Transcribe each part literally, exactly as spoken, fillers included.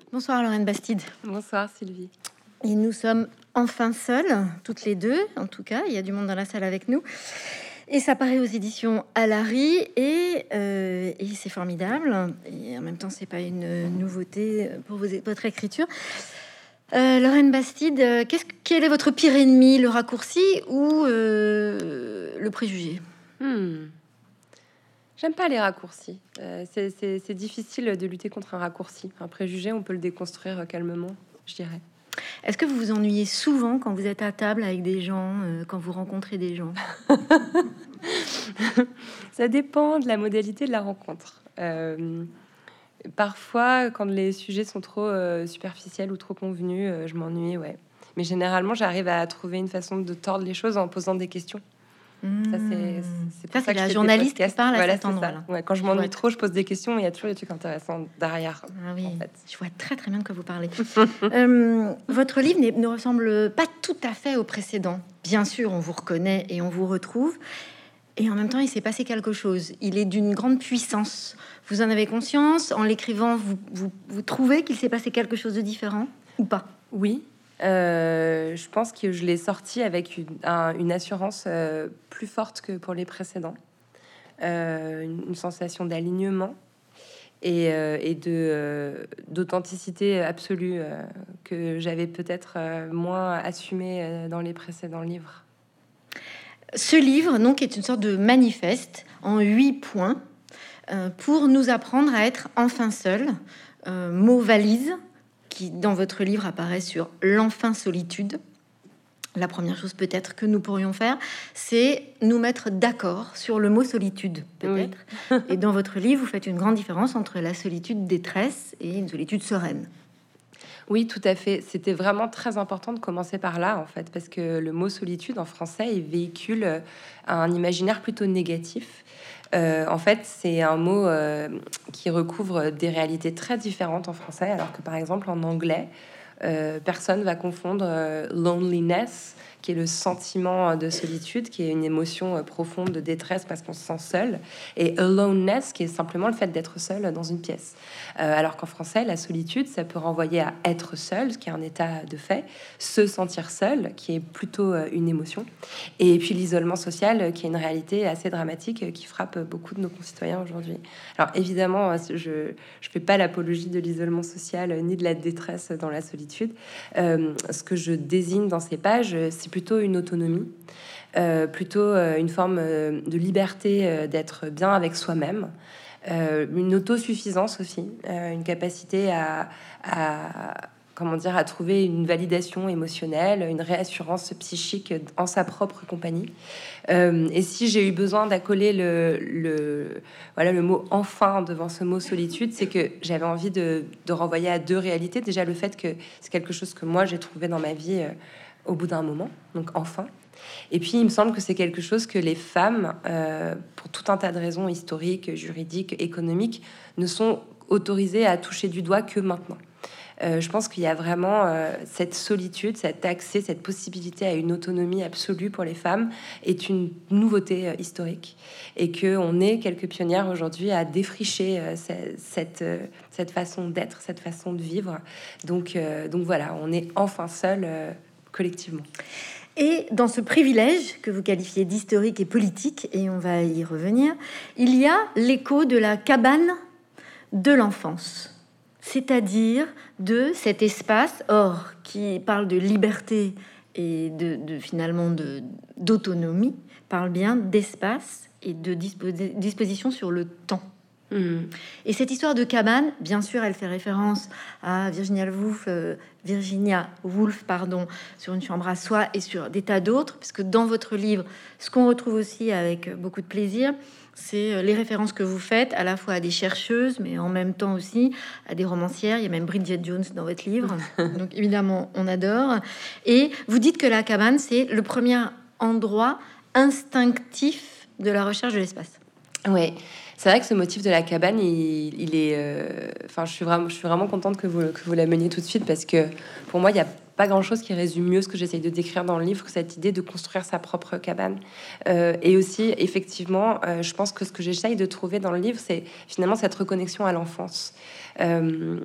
Bonsoir Lorraine Bastide. Bonsoir Sylvie. Et nous sommes enfin seules, toutes les deux, en tout cas, il y a du monde dans la salle avec nous. Et ça paraît aux éditions Alary et, euh, et c'est formidable. Et en même temps, c'est pas une nouveauté pour vos, votre écriture. Euh, Lorraine Bastide, qu'est-ce, quel est votre pire ennemi, le raccourci ou euh, le préjugé? hmm. J'aime pas les raccourcis. Euh, c'est, c'est, c'est difficile de lutter contre un raccourci. Un préjugé, on peut le déconstruire calmement, je dirais. Est-ce que vous vous ennuyez souvent quand vous êtes à table avec des gens, euh, quand vous rencontrez des gens? Ça dépend de la modalité de la rencontre. Euh, parfois, quand les sujets sont trop euh, superficiels ou trop convenus, euh, je m'ennuie, ouais. Mais généralement, j'arrive à trouver une façon de tordre les choses en posant des questions. Mmh. Ça, c'est, c'est pour ça, ça c'est que la je journaliste qui podcasts. parle à Voilà, cet endroit-là. Ouais, quand je, je m'ennuie vois... trop, je pose des questions et il y a toujours des trucs intéressants derrière. Ah oui, en fait. Je vois très très bien de quoi vous parlez. euh, votre livre ne ressemble pas tout à fait au précédent. Bien sûr, on vous reconnaît et on vous retrouve. Et en même temps, il s'est passé quelque chose. Il est d'une grande puissance. Vous en avez conscience? En l'écrivant, vous, vous, vous trouvez qu'il s'est passé quelque chose de différent ou pas? Oui. Euh, je pense que je l'ai sorti avec une, un, une assurance euh, plus forte que pour les précédents, euh, une, une sensation d'alignement et, euh, et de euh, d'authenticité absolue euh, que j'avais peut-être euh, moins assumé euh, dans les précédents livres. Ce livre, donc, est une sorte de manifeste en huit points euh, pour nous apprendre à être enfin seuls. Euh, mot valise qui, dans votre livre, apparaît sur l'enfin solitude. La première chose peut-être que nous pourrions faire, c'est nous mettre d'accord sur le mot solitude, peut-être. Oui. Et dans votre livre, vous faites une grande différence entre la solitude détresse et une solitude sereine. Oui, tout à fait. C'était vraiment très important de commencer par là, en fait, parce que le mot solitude en français, il véhicule un imaginaire plutôt négatif. Euh, en fait, c'est un mot euh, qui recouvre des réalités très différentes en français, alors que par exemple en anglais, euh, personne va confondre euh, loneliness, qui est le sentiment de solitude, qui est une émotion profonde de détresse parce qu'on se sent seul, et aloneness, qui est simplement le fait d'être seul dans une pièce. Euh, alors qu'en français, la solitude, ça peut renvoyer à être seul, ce qui est un état de fait, se sentir seul, qui est plutôt une émotion, et puis l'isolement social, qui est une réalité assez dramatique qui frappe beaucoup de nos concitoyens aujourd'hui. Alors évidemment, je ne fais pas l'apologie de l'isolement social ni de la détresse dans la solitude. Euh, ce que je désigne dans ces pages, c'est plutôt une autonomie, euh, plutôt euh, une forme euh, de liberté euh, d'être bien avec soi-même, euh, une autosuffisance aussi, euh, une capacité à, à comment dire, à trouver une validation émotionnelle, une réassurance psychique en sa propre compagnie. Euh, et si j'ai eu besoin d'accoler le, le, voilà, le mot « enfin » devant ce mot « solitude », c'est que j'avais envie de, de renvoyer à deux réalités. Déjà, le fait que c'est quelque chose que moi, j'ai trouvé dans ma vie euh, au bout d'un moment, donc « enfin ». Et puis, il me semble que c'est quelque chose que les femmes, euh, pour tout un tas de raisons historiques, juridiques, économiques, ne sont autorisées à toucher du doigt que maintenant. Euh, je pense qu'il y a vraiment euh, cette solitude, cet accès, cette possibilité à une autonomie absolue pour les femmes est une nouveauté euh, historique, et qu'on est quelques pionnières aujourd'hui à défricher euh, cette, cette, euh, cette façon d'être, cette façon de vivre. Donc, euh, donc voilà, on est enfin seul euh, collectivement. Et dans ce privilège que vous qualifiez d'historique et politique, et on va y revenir, il y a l'écho de la cabane de l'enfance, c'est-à-dire de cet espace, or, qui parle de liberté et de, de finalement de, d'autonomie, parle bien d'espace et de disposi- disposition sur le temps. Mmh. Et cette histoire de cabane, bien sûr, elle fait référence à Virginia Woolf, euh, Virginia Woolf, pardon, sur Une chambre à soi et sur des tas d'autres, parce que dans votre livre, ce qu'on retrouve aussi avec beaucoup de plaisir, c'est les références que vous faites à la fois à des chercheuses, mais en même temps aussi à des romancières. Il y a même Bridget Jones dans votre livre, donc évidemment, on adore. Et vous dites que la cabane, c'est le premier endroit instinctif de la recherche de l'espace. Ouais. C'est vrai que ce motif de la cabane, il, il est... Euh, enfin, je suis vraiment, je suis vraiment contente que vous, que vous l'ameniez tout de suite, parce que pour moi, il n'y a pas grand-chose qui résume mieux ce que j'essaye de décrire dans le livre que cette idée de construire sa propre cabane. Euh, et aussi, effectivement, euh, je pense que ce que j'essaye de trouver dans le livre, c'est finalement cette reconnexion à l'enfance. Euh,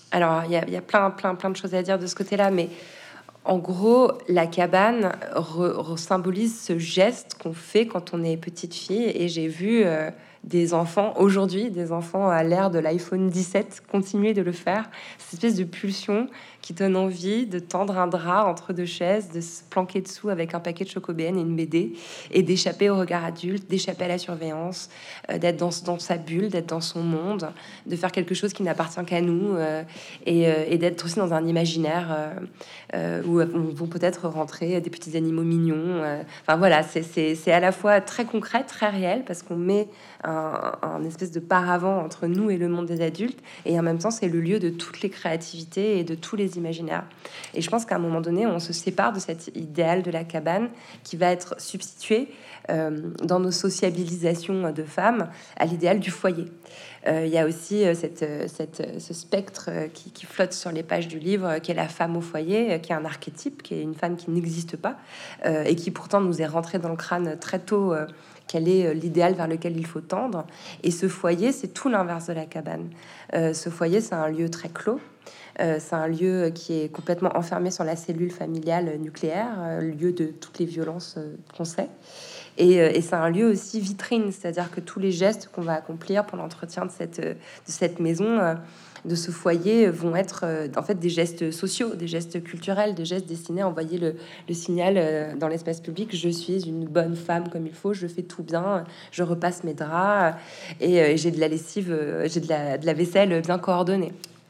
Alors, il y a, y a plein, plein, plein de choses à dire de ce côté-là, mais en gros, la cabane re- re- symbolise ce geste qu'on fait quand on est petite fille. Et j'ai vu euh, des enfants, aujourd'hui, des enfants à l'ère de l'iPhone dix-sept, continuer de le faire. Cette espèce de pulsion qui donne envie de tendre un drap entre deux chaises, de se planquer dessous avec un paquet de chocobènes et une B D, et d'échapper au regard adulte, d'échapper à la surveillance, euh, d'être dans, dans sa bulle, d'être dans son monde, de faire quelque chose qui n'appartient qu'à nous, euh, et, euh, et d'être aussi dans un imaginaire euh, euh, où vont peut-être rentrer des petits animaux mignons. euh. Enfin voilà, c'est, c'est, c'est à la fois très concret, très réel, parce qu'on met un, un espèce de paravent entre nous et le monde des adultes, et en même temps, c'est le lieu de toutes les créativités et de tous les imaginaires. Et je pense qu'à un moment donné, on se sépare de cet idéal de la cabane qui va être substitué euh, dans nos sociabilisations de femmes à l'idéal du foyer. Euh, il y a aussi euh, cette, cette, ce spectre euh, qui, qui flotte sur les pages du livre, euh, qui est la femme au foyer, euh, qui est un archétype, qui est une femme qui n'existe pas, euh, et qui pourtant nous est rentrée dans le crâne très tôt, euh, quel est euh, l'idéal vers lequel il faut tendre. Et ce foyer, c'est tout l'inverse de la cabane. Euh, ce foyer, c'est un lieu très clos. Euh, c'est un lieu qui est complètement enfermé sur la cellule familiale nucléaire, euh, lieu de toutes les violences euh, qu'on sait. Et, euh, et c'est un lieu aussi vitrine, c'est-à-dire que tous les gestes qu'on va accomplir pour l'entretien de cette, de cette maison, euh, de ce foyer, vont être euh, en fait des gestes sociaux, des gestes culturels, des gestes destinés à envoyer le, le signal euh, dans l'espace public: je suis une bonne femme comme il faut, je fais tout bien, je repasse mes draps, et, euh, et j'ai de la lessive, euh, j'ai de la, de la vaisselle bien coordonnée.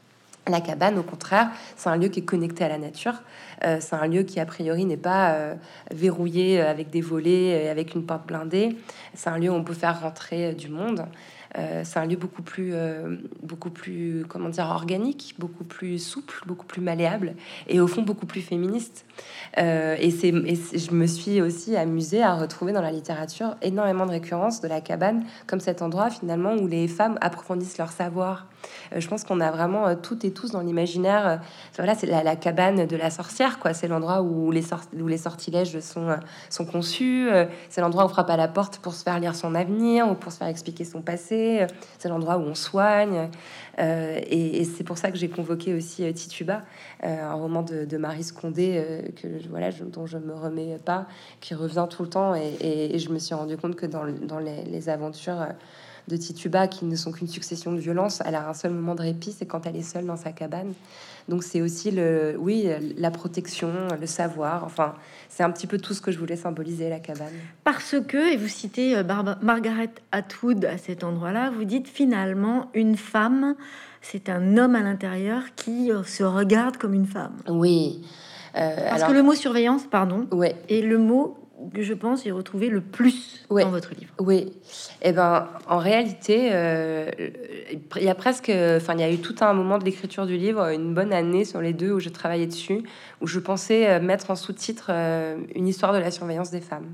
La cabane, au contraire, c'est un lieu qui est connecté à la nature. Euh, c'est un lieu qui, a priori, n'est pas euh, verrouillé avec des volets, et avec une porte blindée. C'est un lieu où on peut faire rentrer euh, du monde. Euh, c'est un lieu beaucoup plus, euh, beaucoup plus, comment dire, organique, beaucoup plus souple, beaucoup plus malléable, et au fond beaucoup plus féministe. Euh, et, c'est, et c'est, je me suis aussi amusée à retrouver dans la littérature énormément de récurrences de la cabane comme cet endroit finalement où les femmes approfondissent leur savoir. Euh, je pense qu'on a vraiment euh, toutes et tous dans l'imaginaire. Euh, voilà, c'est la, la cabane de la sorcière, quoi. C'est l'endroit où les, sort- où les sortilèges sont, euh, sont conçus. Euh, c'est l'endroit où on frappe à la porte pour se faire lire son avenir ou pour se faire expliquer son passé. Euh, c'est l'endroit où on soigne. Euh, et, et c'est pour ça que j'ai convoqué aussi euh, Tituba, euh, un roman de, de Marie Scondé euh, que voilà, je, dont je me remets pas, qui revient tout le temps. Et, et, et je me suis rendu compte que dans, dans les, les aventures euh, de Tituba, qui ne sont qu'une succession de violences, elle a un seul moment de répit, c'est quand elle est seule dans sa cabane. Donc c'est aussi le, oui, la protection, le savoir. Enfin, c'est un petit peu tout ce que je voulais symboliser, la cabane. Parce que, et vous citez euh, Barba- Margaret Atwood à cet endroit-là, vous dites finalement une femme, c'est un homme à l'intérieur qui euh, se regarde comme une femme. Oui. Euh, Parce alors, que le mot surveillance, pardon, ouais. est le mot que je pense y retrouver le plus Ouais. dans votre livre. Oui, et eh ben en réalité, euh, il y a presque, enfin il y a eu tout un moment de l'écriture du livre, une bonne année sur les deux où je travaillais dessus, où je pensais mettre en sous-titre euh, une histoire de la surveillance des femmes,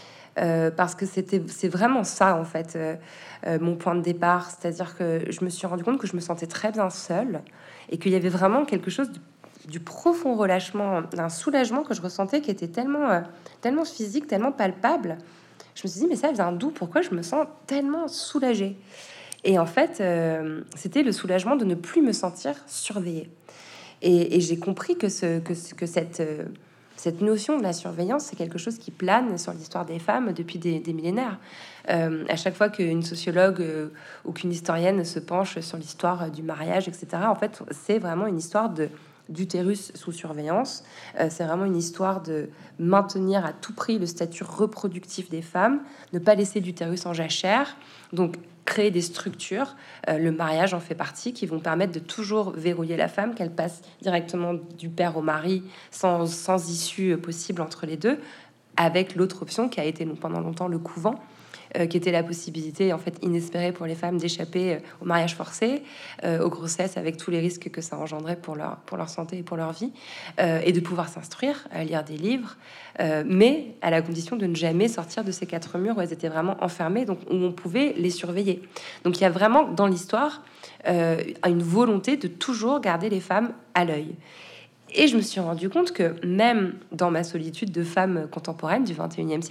euh, parce que c'était, c'est vraiment ça en fait euh, euh, mon point de départ, c'est-à-dire que je me suis rendu compte que je me sentais très bien seule et qu'il y avait vraiment quelque chose de du profond relâchement, d'un soulagement que je ressentais qui était tellement, euh, tellement physique, tellement palpable. Je me suis dit, mais ça vient d'où? Pourquoi je me sens tellement soulagée? Et en fait, euh, c'était le soulagement de ne plus me sentir surveillée. Et, et j'ai compris que, ce, que, que cette, euh, cette notion de la surveillance, c'est quelque chose qui plane sur l'histoire des femmes depuis des, des millénaires. Euh, à chaque fois qu'une sociologue euh, ou qu'une historienne se penche sur l'histoire du mariage, et cetera, en fait, c'est vraiment une histoire de d'utérus sous surveillance. Euh, c'est vraiment une histoire de maintenir à tout prix le statut reproductif des femmes, ne pas laisser l'utérus en jachère, donc créer des structures, euh, le mariage en fait partie, qui vont permettre de toujours verrouiller la femme, qu'elle passe directement du père au mari sans, sans issue possible entre les deux, avec l'autre option qui a été pendant longtemps le couvent, Euh, qui était la possibilité en fait inespérée pour les femmes d'échapper euh, au mariage forcé, euh, aux grossesses avec tous les risques que ça engendrait pour leur, pour leur santé et pour leur vie, euh, et de pouvoir s'instruire, à lire des livres, euh, mais à la condition de ne jamais sortir de ces quatre murs où elles étaient vraiment enfermées, donc où on pouvait les surveiller. Donc il y a vraiment dans l'histoire euh, une volonté de toujours garder les femmes à l'œil. Et je me suis rendu compte que même dans ma solitude de femme contemporaine du vingt et unième siècle,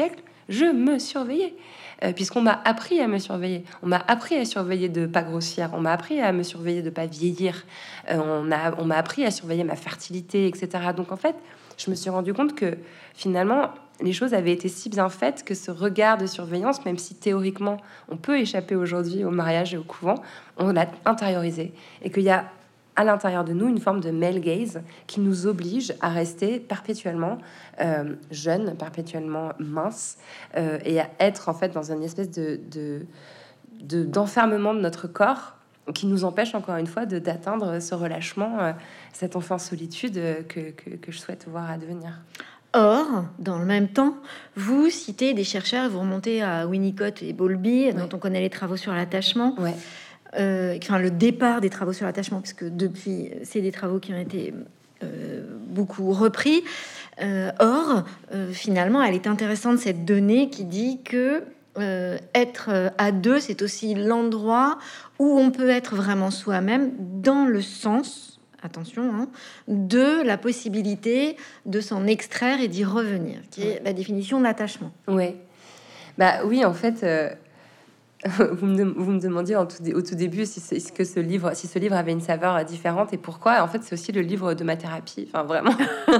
je me surveillais. Euh, puisqu'on m'a appris à me surveiller. On m'a appris à surveiller de pas grossir. On m'a appris à me surveiller de pas vieillir. Euh, on a, on m'a appris à surveiller ma fertilité, et cetera. Donc, en fait, je me suis rendu compte que, finalement, les choses avaient été si bien faites que ce regard de surveillance, même si théoriquement, on peut échapper aujourd'hui au mariage et au couvent, on l'a intériorisé. Et qu'il y a à l'intérieur de nous une forme de male gaze qui nous oblige à rester perpétuellement euh, jeune, perpétuellement mince, euh, et à être en fait dans une espèce de, de, de d'enfermement de notre corps qui nous empêche encore une fois de, d'atteindre ce relâchement, euh, cette enfant solitude euh, que, que, que je souhaite voir advenir. Or, dans le même temps, vous citez des chercheurs, vous remontez à Winnicott et Bowlby, ouais. dont on connaît les travaux sur l'attachement. Ouais. Euh, enfin, le départ des travaux sur l'attachement, puisque depuis, c'est des travaux qui ont été euh, beaucoup repris. Euh, or, euh, finalement, elle est intéressante, cette donnée qui dit que euh, être à deux, c'est aussi l'endroit où on peut être vraiment soi-même, dans le sens, attention, hein, de la possibilité de s'en extraire et d'y revenir, qui est la définition de l'attachement. Ouais. Bah oui, en fait... Euh... Vous me, vous me demandiez en tout, au tout début si, si, que ce livre, si ce livre avait une saveur différente et pourquoi. En fait, c'est aussi le livre de ma thérapie. Enfin, vraiment.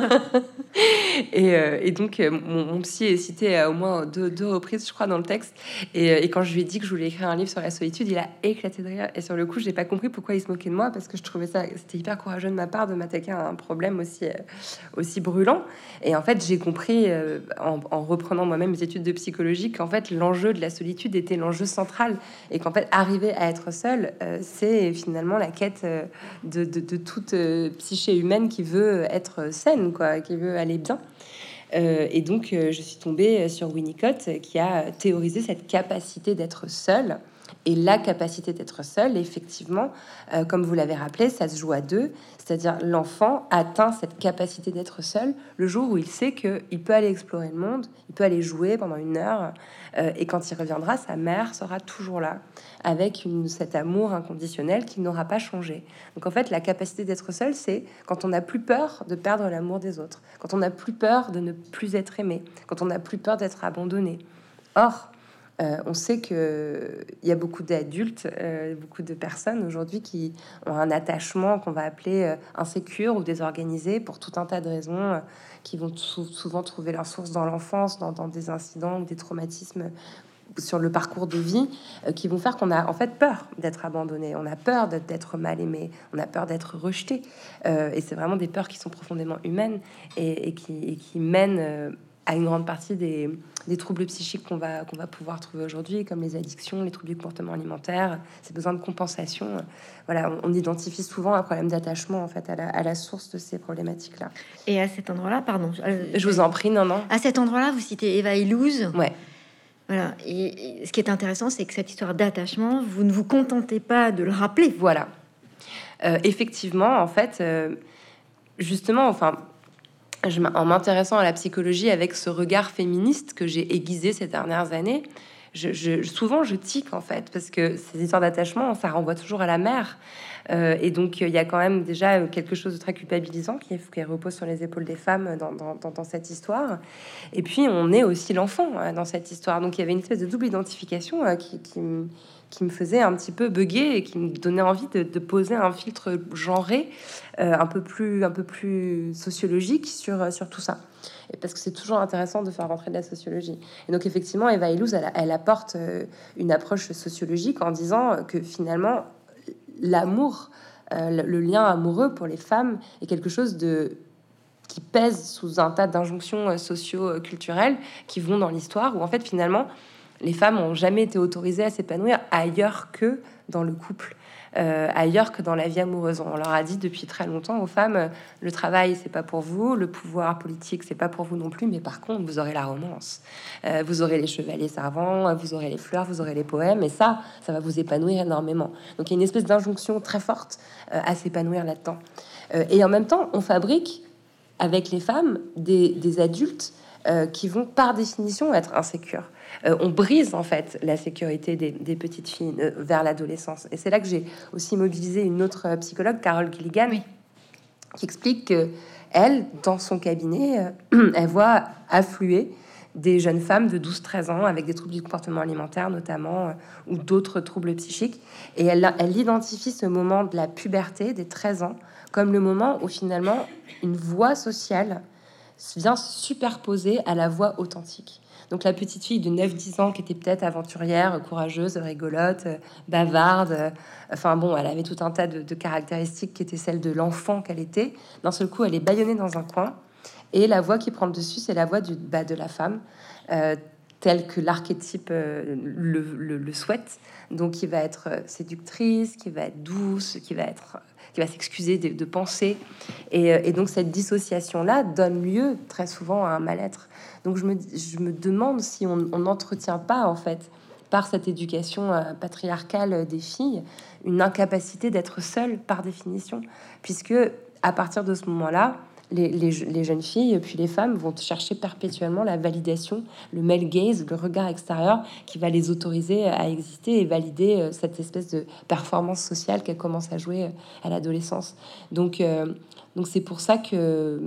et, euh, et donc, mon, mon psy est cité à au moins deux, deux reprises, je crois, dans le texte. Et, et quand je lui ai dit que je voulais écrire un livre sur la solitude, il a éclaté de rire. Et sur le coup, j'ai pas compris pourquoi il se moquait de moi, parce que je trouvais ça, c'était hyper courageux de ma part de m'attaquer à un problème aussi, euh, aussi brûlant. Et en fait, j'ai compris, euh, en, en reprenant moi-même mes études de psychologie, qu'en fait, l'enjeu de la solitude était l'enjeu central. Et qu'en fait, arriver à être seul, euh, c'est finalement la quête euh, de, de, de toute euh, psyché humaine qui veut être saine, quoi, qui veut aller bien. Euh, et donc, euh, je suis tombée sur Winnicott qui a théorisé cette capacité d'être seul. Et la capacité d'être seul, effectivement, euh, comme vous l'avez rappelé, ça se joue à deux. C'est-à-dire l'enfant atteint cette capacité d'être seul le jour où il sait qu'il peut aller explorer le monde, il peut aller jouer pendant une heure, euh, et quand il reviendra, sa mère sera toujours là, avec une, cet amour inconditionnel qui n'aura pas changé. Donc en fait, la capacité d'être seul, c'est quand on n'a plus peur de perdre l'amour des autres, quand on n'a plus peur de ne plus être aimé, quand on n'a plus peur d'être abandonné. Or, Euh, on sait qu'il y a beaucoup d'adultes, euh, beaucoup de personnes aujourd'hui qui ont un attachement qu'on va appeler euh, insécure ou désorganisé pour tout un tas de raisons, euh, qui vont sou- souvent trouver leur source dans l'enfance, dans, dans des incidents ou des traumatismes sur le parcours de vie, euh, qui vont faire qu'on a en fait peur d'être abandonné, on a peur d'être, d'être mal aimé, on a peur d'être rejeté. Euh, et c'est vraiment des peurs qui sont profondément humaines et, et, qui, et qui mènent... Euh, à une grande partie des, des troubles psychiques qu'on va, qu'on va pouvoir trouver aujourd'hui, comme les addictions, les troubles du comportement alimentaire, ces besoins de compensation. Voilà, on, on identifie souvent un problème d'attachement en fait à la, à la source de ces problématiques-là. Et à cet endroit-là, pardon. Je vous en prie, non, non. À cet endroit-là, vous citez Eva Illouz. Ouais. Voilà. Et, et ce qui est intéressant, c'est que cette histoire d'attachement, vous ne vous contentez pas de le rappeler. Voilà. Euh, effectivement, en fait, euh, justement, enfin... Je, en m'intéressant à la psychologie avec ce regard féministe que j'ai aiguisé ces dernières années, je, je, souvent je tique en fait, parce que ces histoires d'attachement, ça renvoie toujours à la mère. Euh, et donc il y a quand même déjà quelque chose de très culpabilisant qui, qui repose sur les épaules des femmes dans, dans, dans, dans cette histoire. Et puis on est aussi l'enfant euh, dans cette histoire. Donc il y avait une espèce de double identification euh, qui, qui, qui me faisait un petit peu bugger et qui me donnait envie de, de poser un filtre genré euh, un peu plus un peu plus sociologique sur sur tout ça. Et parce que c'est toujours intéressant de faire rentrer de la sociologie. Et donc effectivement, Eva Illouz, elle, elle apporte euh, une approche sociologique en disant que finalement l'amour, euh, le, le lien amoureux pour les femmes est quelque chose de qui pèse sous un tas d'injonctions socio-culturelles qui vont dans l'histoire où en fait finalement les femmes n'ont jamais été autorisées à s'épanouir ailleurs que dans le couple, euh, ailleurs que dans la vie amoureuse. On leur a dit depuis très longtemps aux femmes, euh, le travail, c'est pas pour vous, le pouvoir politique, c'est pas pour vous non plus, mais par contre, vous aurez la romance, euh, vous aurez les chevaliers servants, vous aurez les fleurs, vous aurez les poèmes, et ça, ça va vous épanouir énormément. Donc il y a une espèce d'injonction très forte euh, à s'épanouir là-dedans. Euh, et en même temps, on fabrique avec les femmes des, des adultes euh, qui vont par définition être insécures. Euh, on brise en fait la sécurité des, des petites filles euh, vers l'adolescence. Et c'est là que j'ai aussi mobilisé une autre euh, psychologue, Carol Gilligan, oui, qui explique que elle, dans son cabinet, euh, elle voit affluer des jeunes femmes de douze treize ans avec des troubles du comportement alimentaire notamment, euh, ou d'autres troubles psychiques. Et elle, elle identifie ce moment de la puberté des treize ans comme le moment où finalement une voix sociale vient se superposer à la voix authentique. Donc la petite fille de neuf dix ans qui était peut-être aventurière, courageuse, rigolote, euh, bavarde, euh, enfin bon, elle avait tout un tas de, de caractéristiques qui étaient celles de l'enfant qu'elle était. D'un seul coup, elle est bâillonnée dans un coin, et la voix qui prend le dessus, c'est la voix du, bah, de la femme, euh, telle que l'archétype euh, le, le, le souhaite. Donc qui va être séductrice, qui va être douce, qui va être... qui va s'excuser de, de penser. Et, et donc, cette dissociation-là donne lieu très souvent à un mal-être. Donc, je me, je me demande si on n'entretient pas, en fait, par cette éducation euh, patriarcale des filles, une incapacité d'être seule par définition. Puisque, à partir de ce moment-là, les, les, les jeunes filles, puis les femmes, vont chercher perpétuellement la validation, le male gaze, le regard extérieur qui va les autoriser à exister et valider euh, cette espèce de performance sociale qu'elles commencent à jouer à l'adolescence. Donc, euh, donc c'est pour ça que,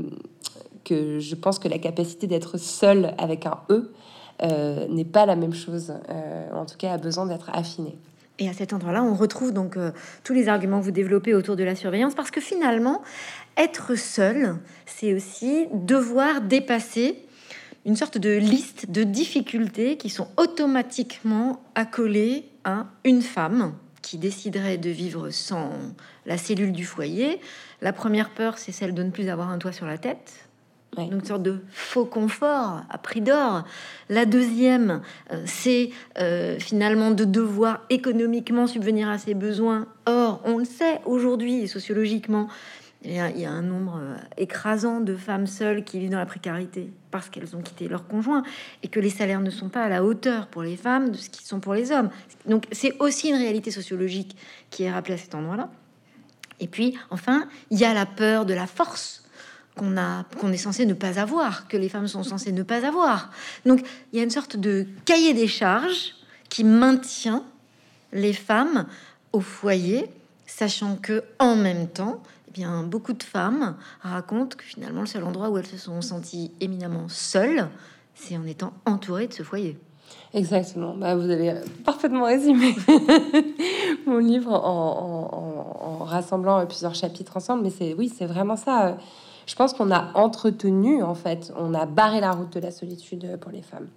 que je pense que la capacité d'être seule avec un E euh, n'est pas la même chose. Euh, en tout cas, a besoin d'être affinée. Et à cet endroit-là, on retrouve donc euh, tous les arguments que vous développez autour de la surveillance, parce que finalement, être seul, c'est aussi devoir dépasser une sorte de liste de difficultés qui sont automatiquement accolées à une femme qui déciderait de vivre sans la cellule du foyer. La première peur, c'est celle de ne plus avoir un toit sur la tête. Ouais. Donc, une sorte de faux confort à prix d'or. La deuxième, euh, c'est euh, finalement de devoir économiquement subvenir à ses besoins. Or, on le sait aujourd'hui, sociologiquement, il y a, il y a un nombre euh, écrasant de femmes seules qui vivent dans la précarité parce qu'elles ont quitté leur conjoint et que les salaires ne sont pas à la hauteur pour les femmes de ce qu'ils sont pour les hommes. Donc, c'est aussi une réalité sociologique qui est rappelée à cet endroit-là. Et puis, enfin, il y a la peur de la force qu'on a, qu'on est censé ne pas avoir, que les femmes sont censées ne pas avoir. Donc, il y a une sorte de cahier des charges qui maintient les femmes au foyer, sachant que en même temps, eh bien, beaucoup de femmes racontent que finalement, le seul endroit où elles se sont senties éminemment seules, c'est en étant entourées de ce foyer. Exactement. Bah, vous avez parfaitement résumé mon livre en, en, en, en rassemblant plusieurs chapitres ensemble. Mais c'est oui, c'est vraiment ça. Je pense qu'on a entretenu, en fait, on a barré la route de la solitude pour les femmes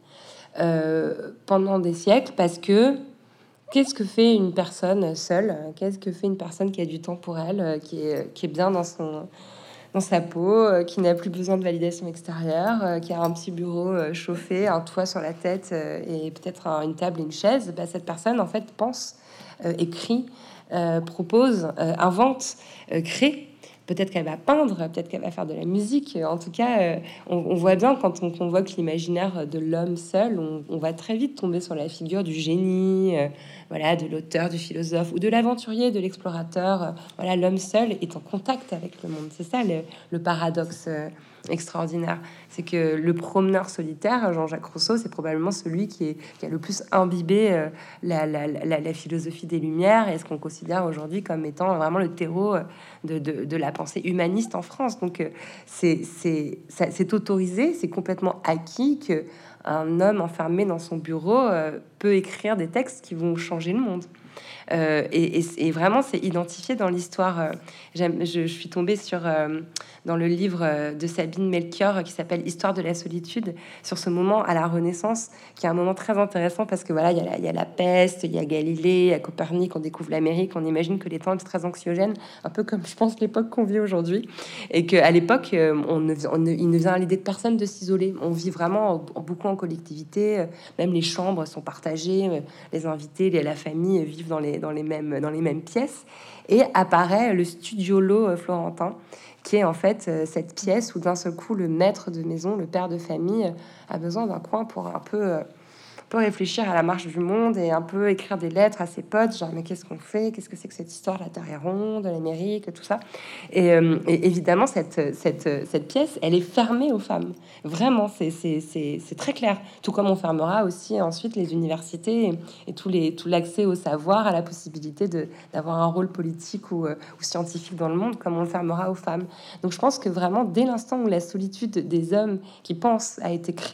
euh, pendant des siècles, parce que qu'est-ce que fait une personne seule? Qu'est-ce que fait une personne qui a du temps pour elle, qui est, qui est bien dans son dans sa peau, qui n'a plus besoin de validation extérieure, qui a un petit bureau chauffé, un toit sur la tête et peut-être une table et une chaise? Bah, cette personne, en fait, pense, euh, écrit, euh, propose, euh, invente, euh, crée. Peut-être qu'elle va peindre, peut-être qu'elle va faire de la musique. En tout cas, euh, on, on voit bien quand on convoque l'imaginaire de l'homme seul, on, on va très vite tomber sur la figure du génie, euh, voilà, de l'auteur, du philosophe ou de l'aventurier, de l'explorateur. Euh, voilà, l'homme seul est en contact avec le monde. C'est ça le, le paradoxe euh, extraordinaire. C'est que le promeneur solitaire, Jean-Jacques Rousseau, c'est probablement celui qui, est, qui a le plus imbibé euh, la, la, la, la philosophie des Lumières et ce qu'on considère aujourd'hui comme étant vraiment le terreau de, de, de la pensée humaniste en France. Donc euh, c'est, c'est, ça, c'est autorisé, c'est complètement acquis que un homme enfermé dans son bureau euh, peut écrire des textes qui vont changer le monde. Euh, et, et, et vraiment, c'est identifié dans l'histoire. Euh, j'aime, je, je suis tombée sur euh, dans le livre de Sabine Melchior qui s'appelle Histoire de la solitude, sur ce moment à la Renaissance, qui est un moment très intéressant parce que voilà, il y a la, il y a la peste, il y a Galilée, il y a Copernic, on découvre l'Amérique, on imagine que les temps étaient très anxiogènes, un peu comme je pense l'époque qu'on vit aujourd'hui, et qu'à l'époque, on ne, on ne, il ne vient à l'idée de personne de s'isoler. On vit vraiment en, beaucoup en collectivité, même les chambres sont partagées, les invités, les, la famille vivent dans les, dans les mêmes, dans les mêmes pièces, et apparaît le studiolo florentin, qui est en fait euh, cette pièce où d'un seul coup le maître de maison, le père de famille, euh, a besoin d'un coin pour un peu, euh, peu réfléchir à la marche du monde et un peu écrire des lettres à ses potes, genre mais qu'est-ce qu'on fait, qu'est-ce que c'est que cette histoire, la Terre est ronde, l'Amérique, tout ça. Et, euh, et évidemment cette, cette, cette pièce, elle est fermée aux femmes. Vraiment, c'est, c'est, c'est, c'est très clair. Tout comme on fermera aussi ensuite les universités et, et tous les, tout l'accès au savoir, à la possibilité de, d'avoir un rôle politique ou, euh, ou scientifique dans le monde, comme on le fermera aux femmes. Donc je pense que vraiment, dès l'instant où la solitude des hommes qui pensent a été créée,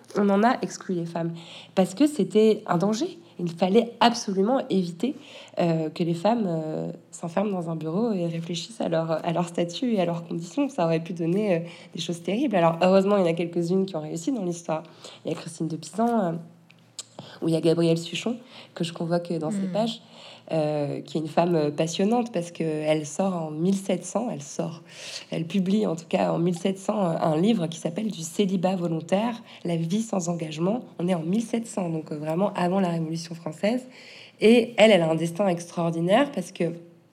on en a exclu les femmes parce que c'était un danger. Il fallait absolument éviter euh, que les femmes euh, s'enferment dans un bureau et réfléchissent à leur, à leur statut et à leurs conditions. Ça aurait pu donner euh, des choses terribles. Alors, heureusement, il y en a quelques-unes qui ont réussi dans l'histoire. Il y a Christine de Pisan, euh, ou il y a Gabrielle Suchon, que je convoque dans ces pages, euh, qui est une femme passionnante parce qu'elle sort en mille sept cents, elle sort, elle publie en tout cas en mille sept cents un livre qui s'appelle Du célibat volontaire, la vie sans engagement. On est en mille sept cents, donc vraiment avant la Révolution française. Et elle, elle a un destin extraordinaire parce que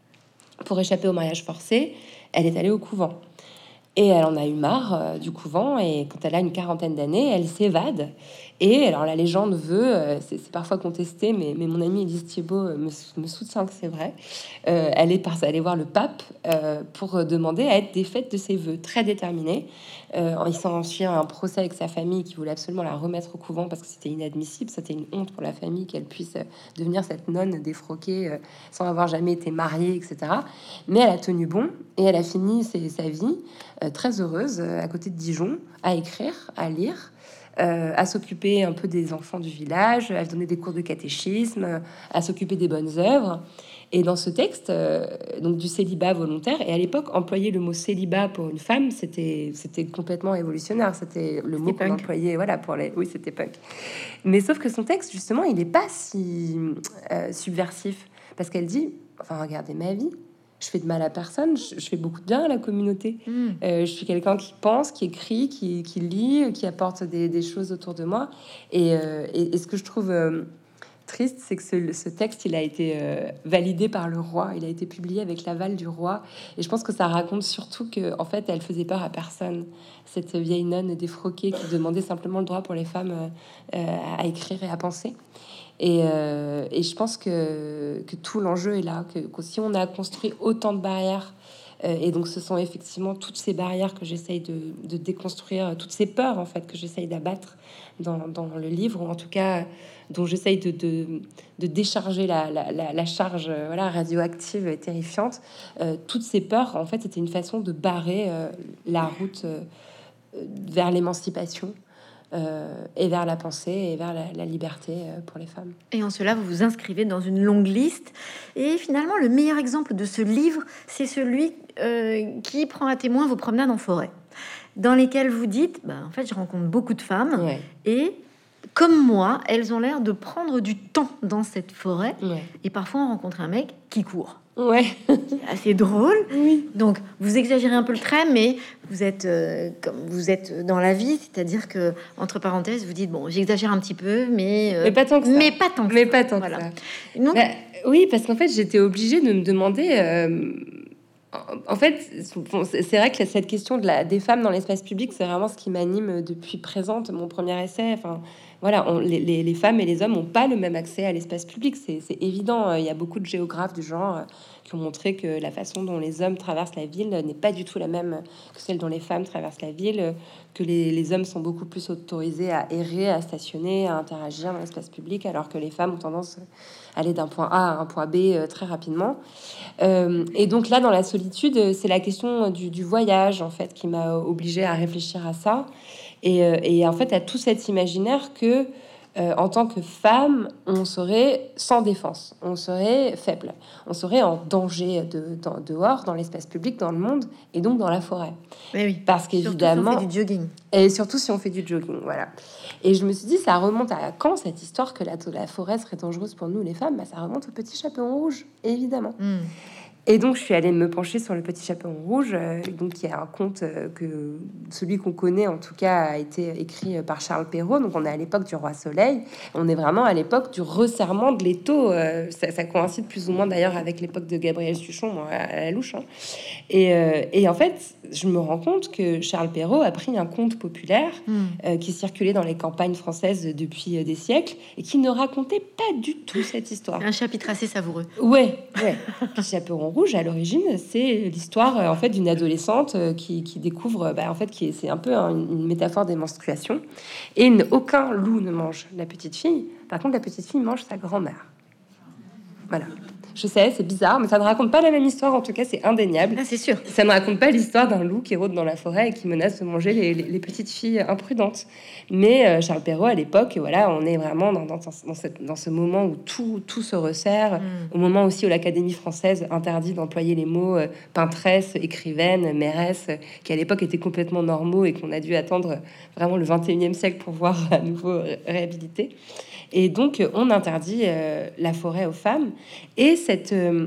pour échapper au mariage forcé, elle est allée au couvent. Et elle en a eu marre euh, du couvent, et quand elle a une quarantaine d'années, elle s'évade. Et alors la légende veut, euh, c'est, c'est parfois contesté, mais, mais mon amie Élise Thiebaud me, me soutient que c'est vrai, euh, elle est par, allée voir le pape euh, pour demander à être défaite de ses vœux, très déterminée. Euh, il s'en suit un procès avec sa famille qui voulait absolument la remettre au couvent parce que c'était inadmissible, c'était une honte pour la famille qu'elle puisse devenir cette nonne défroquée euh, sans avoir jamais été mariée, et cetera. Mais elle a tenu bon et elle a fini ses, sa vie euh, très heureuse euh, à côté de Dijon, à écrire, à lire, euh, à s'occuper un peu des enfants du village, à donner des cours de catéchisme, à s'occuper des bonnes œuvres. Et dans ce texte, euh, donc du célibat volontaire, et à l'époque, employer le mot célibat pour une femme, c'était c'était complètement révolutionnaire. C'était le mot qu'on employait, voilà, pour les. Oui, c'était punk. Mais sauf que son texte, justement, il n'est pas si euh, subversif, parce qu'elle dit, enfin, regardez ma vie. Je fais de mal à personne, je, je fais beaucoup de bien à la communauté. Mm. Euh, je suis quelqu'un qui pense, qui écrit, qui, qui lit, qui apporte des, des choses autour de moi. Et, euh, et, et ce que je trouve euh, triste, c'est que ce, ce texte, il a été euh, validé par le roi. Il a été publié avec l'aval du roi. Et je pense que ça raconte surtout que, en fait, elle faisait peur à personne. Cette vieille nonne défroquée qui demandait simplement le droit pour les femmes euh, euh, à écrire et à penser. Et, euh, et je pense que, que tout l'enjeu est là, que, que si on a construit autant de barrières, euh, et donc ce sont effectivement toutes ces barrières que j'essaye de, de déconstruire, toutes ces peurs en fait que j'essaye d'abattre dans, dans le livre, ou en tout cas dont j'essaye de, de, de décharger la, la, la, la charge voilà, radioactive et terrifiante, euh, toutes ces peurs en fait c'était une façon de barrer euh, la route euh, vers l'émancipation. Euh, et vers la pensée et vers la, la liberté euh, pour les femmes. Et en cela, vous vous inscrivez dans une longue liste. Et finalement, le meilleur exemple de ce livre, c'est celui euh, qui prend à témoin vos promenades en forêt, dans lesquelles vous dites, bah, en fait, je rencontre beaucoup de femmes, ouais. et comme moi, elles ont l'air de prendre du temps dans cette forêt. Ouais. Et parfois, on rencontre un mec qui court. Ouais, c'est assez drôle. Oui. Donc, vous exagérez un peu le trait, mais vous êtes euh, comme vous êtes dans la vie, c'est-à-dire que entre parenthèses, vous dites bon, j'exagère un petit peu, mais euh, mais pas tant que ça. Mais pas tant que mais ça. Pas tant voilà. que ça. Donc, bah, oui, parce qu'en fait, j'étais obligée de me demander. Euh, en fait, c'est vrai que cette question de la, des femmes dans l'espace public, c'est vraiment ce qui m'anime depuis Présente, mon premier essai. Enfin, voilà, on, les, les, les femmes et les hommes n'ont pas le même accès à l'espace public, c'est évident. Il y a beaucoup de géographes du genre qui ont montré que la façon dont les hommes traversent la ville n'est pas du tout la même que celle dont les femmes traversent la ville, que les, les hommes sont beaucoup plus autorisés à errer, à stationner, à interagir dans l'espace public, alors que les femmes ont tendance à aller d'un point A à un point B euh, très rapidement. Euh, et donc là, dans la solitude, c'est la question du, du voyage, en fait, qui m'a obligée à réfléchir à ça. Et, euh, et en fait, à tout cet imaginaire que, euh, en tant que femme, on serait sans défense, on serait faible, on serait en danger de, dans, dehors, dans l'espace public, dans le monde, et donc dans la forêt. Mais oui, parce qu'évidemment, si on fait du jogging. Et surtout si on fait du jogging, voilà. Et je me suis dit, ça remonte à quand cette histoire que la, la forêt serait dangereuse pour nous les femmes? Bah, ça remonte au Petit Chaperon Rouge, évidemment. Mm. Et donc, je suis allée me pencher sur le Petit Chaperon Rouge, euh, donc qui est un conte euh, que celui qu'on connaît, en tout cas, a été écrit par Charles Perrault. Donc, on est à l'époque du Roi Soleil. On est vraiment à l'époque du resserrement de l'étau. Euh, ça, ça coïncide plus ou moins d'ailleurs avec l'époque de Gabrielle Suchon, bon, à, à la louche. Hein. Et, euh, et en fait, je me rends compte que Charles Perrault a pris un conte populaire mm. euh, qui circulait dans les campagnes françaises depuis euh, des siècles et qui ne racontait pas du tout cette histoire. Un chapitre assez savoureux. Ouais, ouais. Petit Chaperon Rouge, à l'origine, c'est l'histoire euh, en fait d'une adolescente euh, qui, qui découvre, bah, en fait, qui c'est un peu un, une métaphore des menstruations. Et n- aucun loup ne mange la petite fille. Par contre, la petite fille mange sa grand-mère. Voilà. Je sais, c'est bizarre, mais ça ne raconte pas la même histoire. En tout cas, c'est indéniable. Ah, c'est sûr. Ça ne raconte pas l'histoire d'un loup qui rôde dans la forêt et qui menace de manger les, les, les petites filles imprudentes. Mais euh, Charles Perrault, à l'époque, voilà, on est vraiment dans, dans, dans, cette, dans ce moment où tout, tout se resserre, mm. au moment aussi où l'Académie française interdit d'employer les mots euh, peintresse, écrivaine, mairesse, euh, qui à l'époque étaient complètement normaux et qu'on a dû attendre vraiment le vingt et unième siècle pour voir à nouveau réhabilité. Et donc, on interdit euh, la forêt aux femmes. Et cette, euh,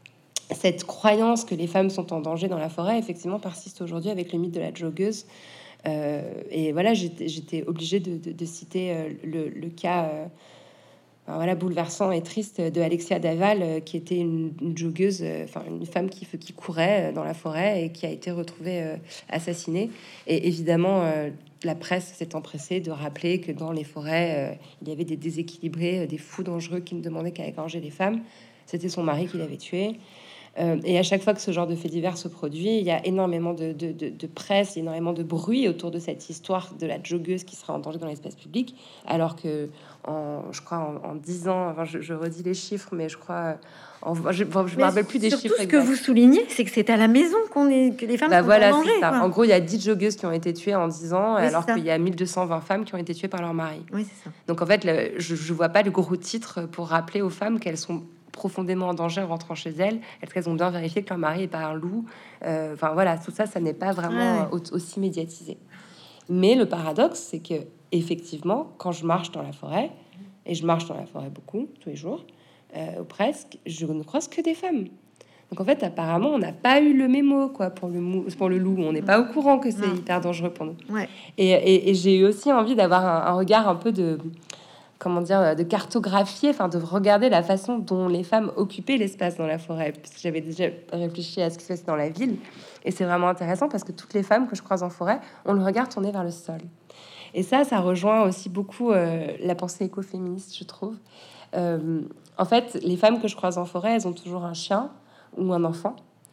cette croyance que les femmes sont en danger dans la forêt, effectivement, persiste aujourd'hui avec le mythe de la joggeuse. Euh, et voilà, j'étais, j'étais obligée de, de, de citer euh, le, le cas euh, enfin, voilà, bouleversant et triste de Alexia Daval, euh, qui était une, une joggeuse, euh, enfin une femme qui, qui courait dans la forêt et qui a été retrouvée euh, assassinée. Et évidemment... Euh, la presse s'est empressée de rappeler que dans les forêts, euh, il y avait des déséquilibrés, euh, des fous dangereux qui ne demandaient qu'à égorger les femmes. C'était son mari qui l'avait tué. Euh, et à chaque fois que ce genre de fait divers se produit, il y a énormément de, de, de, de presse, énormément de bruit autour de cette histoire de la joggeuse qui sera en danger dans l'espace public, alors que, en, je crois, en, en dix ans, enfin, je, je redis les chiffres, mais je crois... En, je ne me rappelle plus des chiffres. Ce exacts. Que vous soulignez, c'est que c'est à la maison qu'on est, que les femmes bah sont voilà, en danger. Ça. En gros, il y a dix joggeuses qui ont été tuées en dix ans, oui, alors qu'il y a mille deux cent vingt femmes qui ont été tuées par leur mari. Oui, c'est ça. Donc en fait, le, je ne vois pas le gros titre pour rappeler aux femmes qu'elles sont profondément en danger en rentrant chez elles. Est-ce qu'elles ont bien vérifié que leur mari n'est pas un loup? euh, Enfin voilà, tout ça, ça n'est pas vraiment ouais. aussi médiatisé. Mais le paradoxe, c'est que effectivement, quand je marche dans la forêt, et je marche dans la forêt beaucoup, tous les jours, Euh, ou presque, je ne croise que des femmes. Donc en fait, apparemment, on n'a pas eu le mémo quoi pour le mou- pour le loup. On n'est pas au courant que c'est non. hyper dangereux pour nous. Ouais. Et, et, et j'ai eu aussi envie d'avoir un, un regard un peu de comment dire, de cartographier, enfin de regarder la façon dont les femmes occupaient l'espace dans la forêt, parce que j'avais déjà réfléchi à ce qui se passe dans la ville. Et c'est vraiment intéressant parce que toutes les femmes que je croise en forêt, on le regard tourné vers le sol. Et ça, ça rejoint aussi beaucoup euh, la pensée écoféministe, je trouve. Euh, en fait, les femmes que je croise en forêt, elles ont toujours un chien ou un enfant,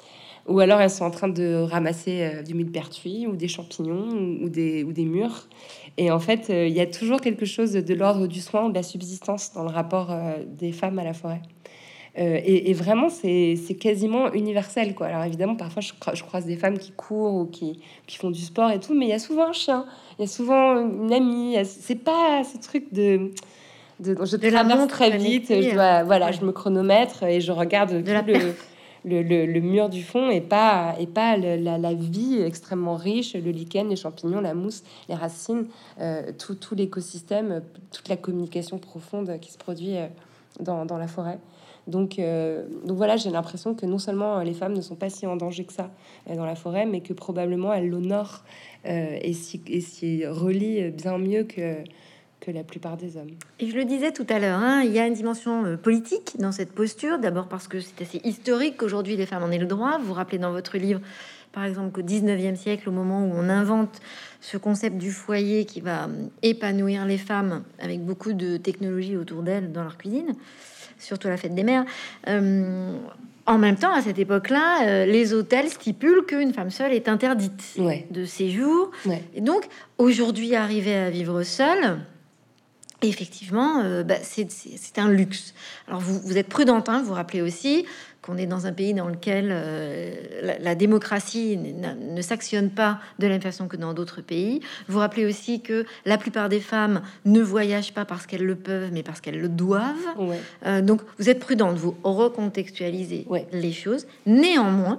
ou alors elles sont en train de ramasser euh, du millepertuis ou des champignons ou, ou, des, ou des mûres. Et en fait, il euh, y a toujours quelque chose de l'ordre du soin ou de la subsistance dans le rapport euh, des femmes à la forêt. Euh, et, et vraiment, c'est, c'est quasiment universel, quoi. Alors évidemment, parfois, je, je croise des femmes qui courent ou qui, qui font du sport et tout, mais il y a souvent un chien, il y a souvent une amie. C'est pas ce truc de... De, je de traverse la très vite, je dois, voilà, ouais. je me chronomètre et je regarde tout le, le, le, le mur du fond et pas, et pas le, la, la vie extrêmement riche, le lichen, les champignons, la mousse, les racines, euh, tout, tout l'écosystème, toute la communication profonde qui se produit dans, dans la forêt. Donc, euh, donc voilà, j'ai l'impression que non seulement les femmes ne sont pas si en danger que ça euh, dans la forêt, mais que probablement elles l'honorent euh, et, s'y, et s'y relient bien mieux que que la plupart des hommes. Et je le disais tout à l'heure, hein, il y a une dimension euh, politique dans cette posture. D'abord parce que c'est assez historique qu'aujourd'hui les femmes en aient le droit. Vous vous rappelez dans votre livre, par exemple, qu'au dix-neuvième siècle, au moment où on invente ce concept du foyer qui va épanouir les femmes avec beaucoup de technologies autour d'elles dans leur cuisine, surtout à la fête des mères, euh, en même temps, à cette époque-là, euh, les hôtels stipulent qu'une femme seule est interdite ouais. de séjour. Ouais. Et donc, aujourd'hui, arriver à vivre seule, effectivement, euh, bah, c'est, c'est, c'est un luxe. Alors, vous, vous êtes prudente, hein, vous vous rappelez aussi qu'on est dans un pays dans lequel euh, la, la démocratie ne, ne s'actionne pas de la même façon que dans d'autres pays. Vous vous rappelez aussi que la plupart des femmes ne voyagent pas parce qu'elles le peuvent, mais parce qu'elles le doivent. Ouais. Euh, donc, vous êtes prudente, vous recontextualisez ouais. les choses. Néanmoins,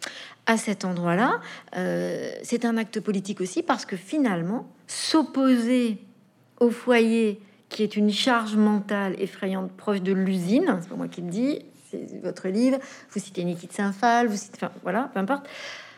à cet endroit-là, euh, c'est un acte politique aussi parce que finalement, s'opposer au foyer, qui est une charge mentale effrayante proche de l'usine, c'est pas moi qui le dis, c'est votre livre, vous citez Niki de Saint-Phal, vous citez, enfin voilà, peu importe,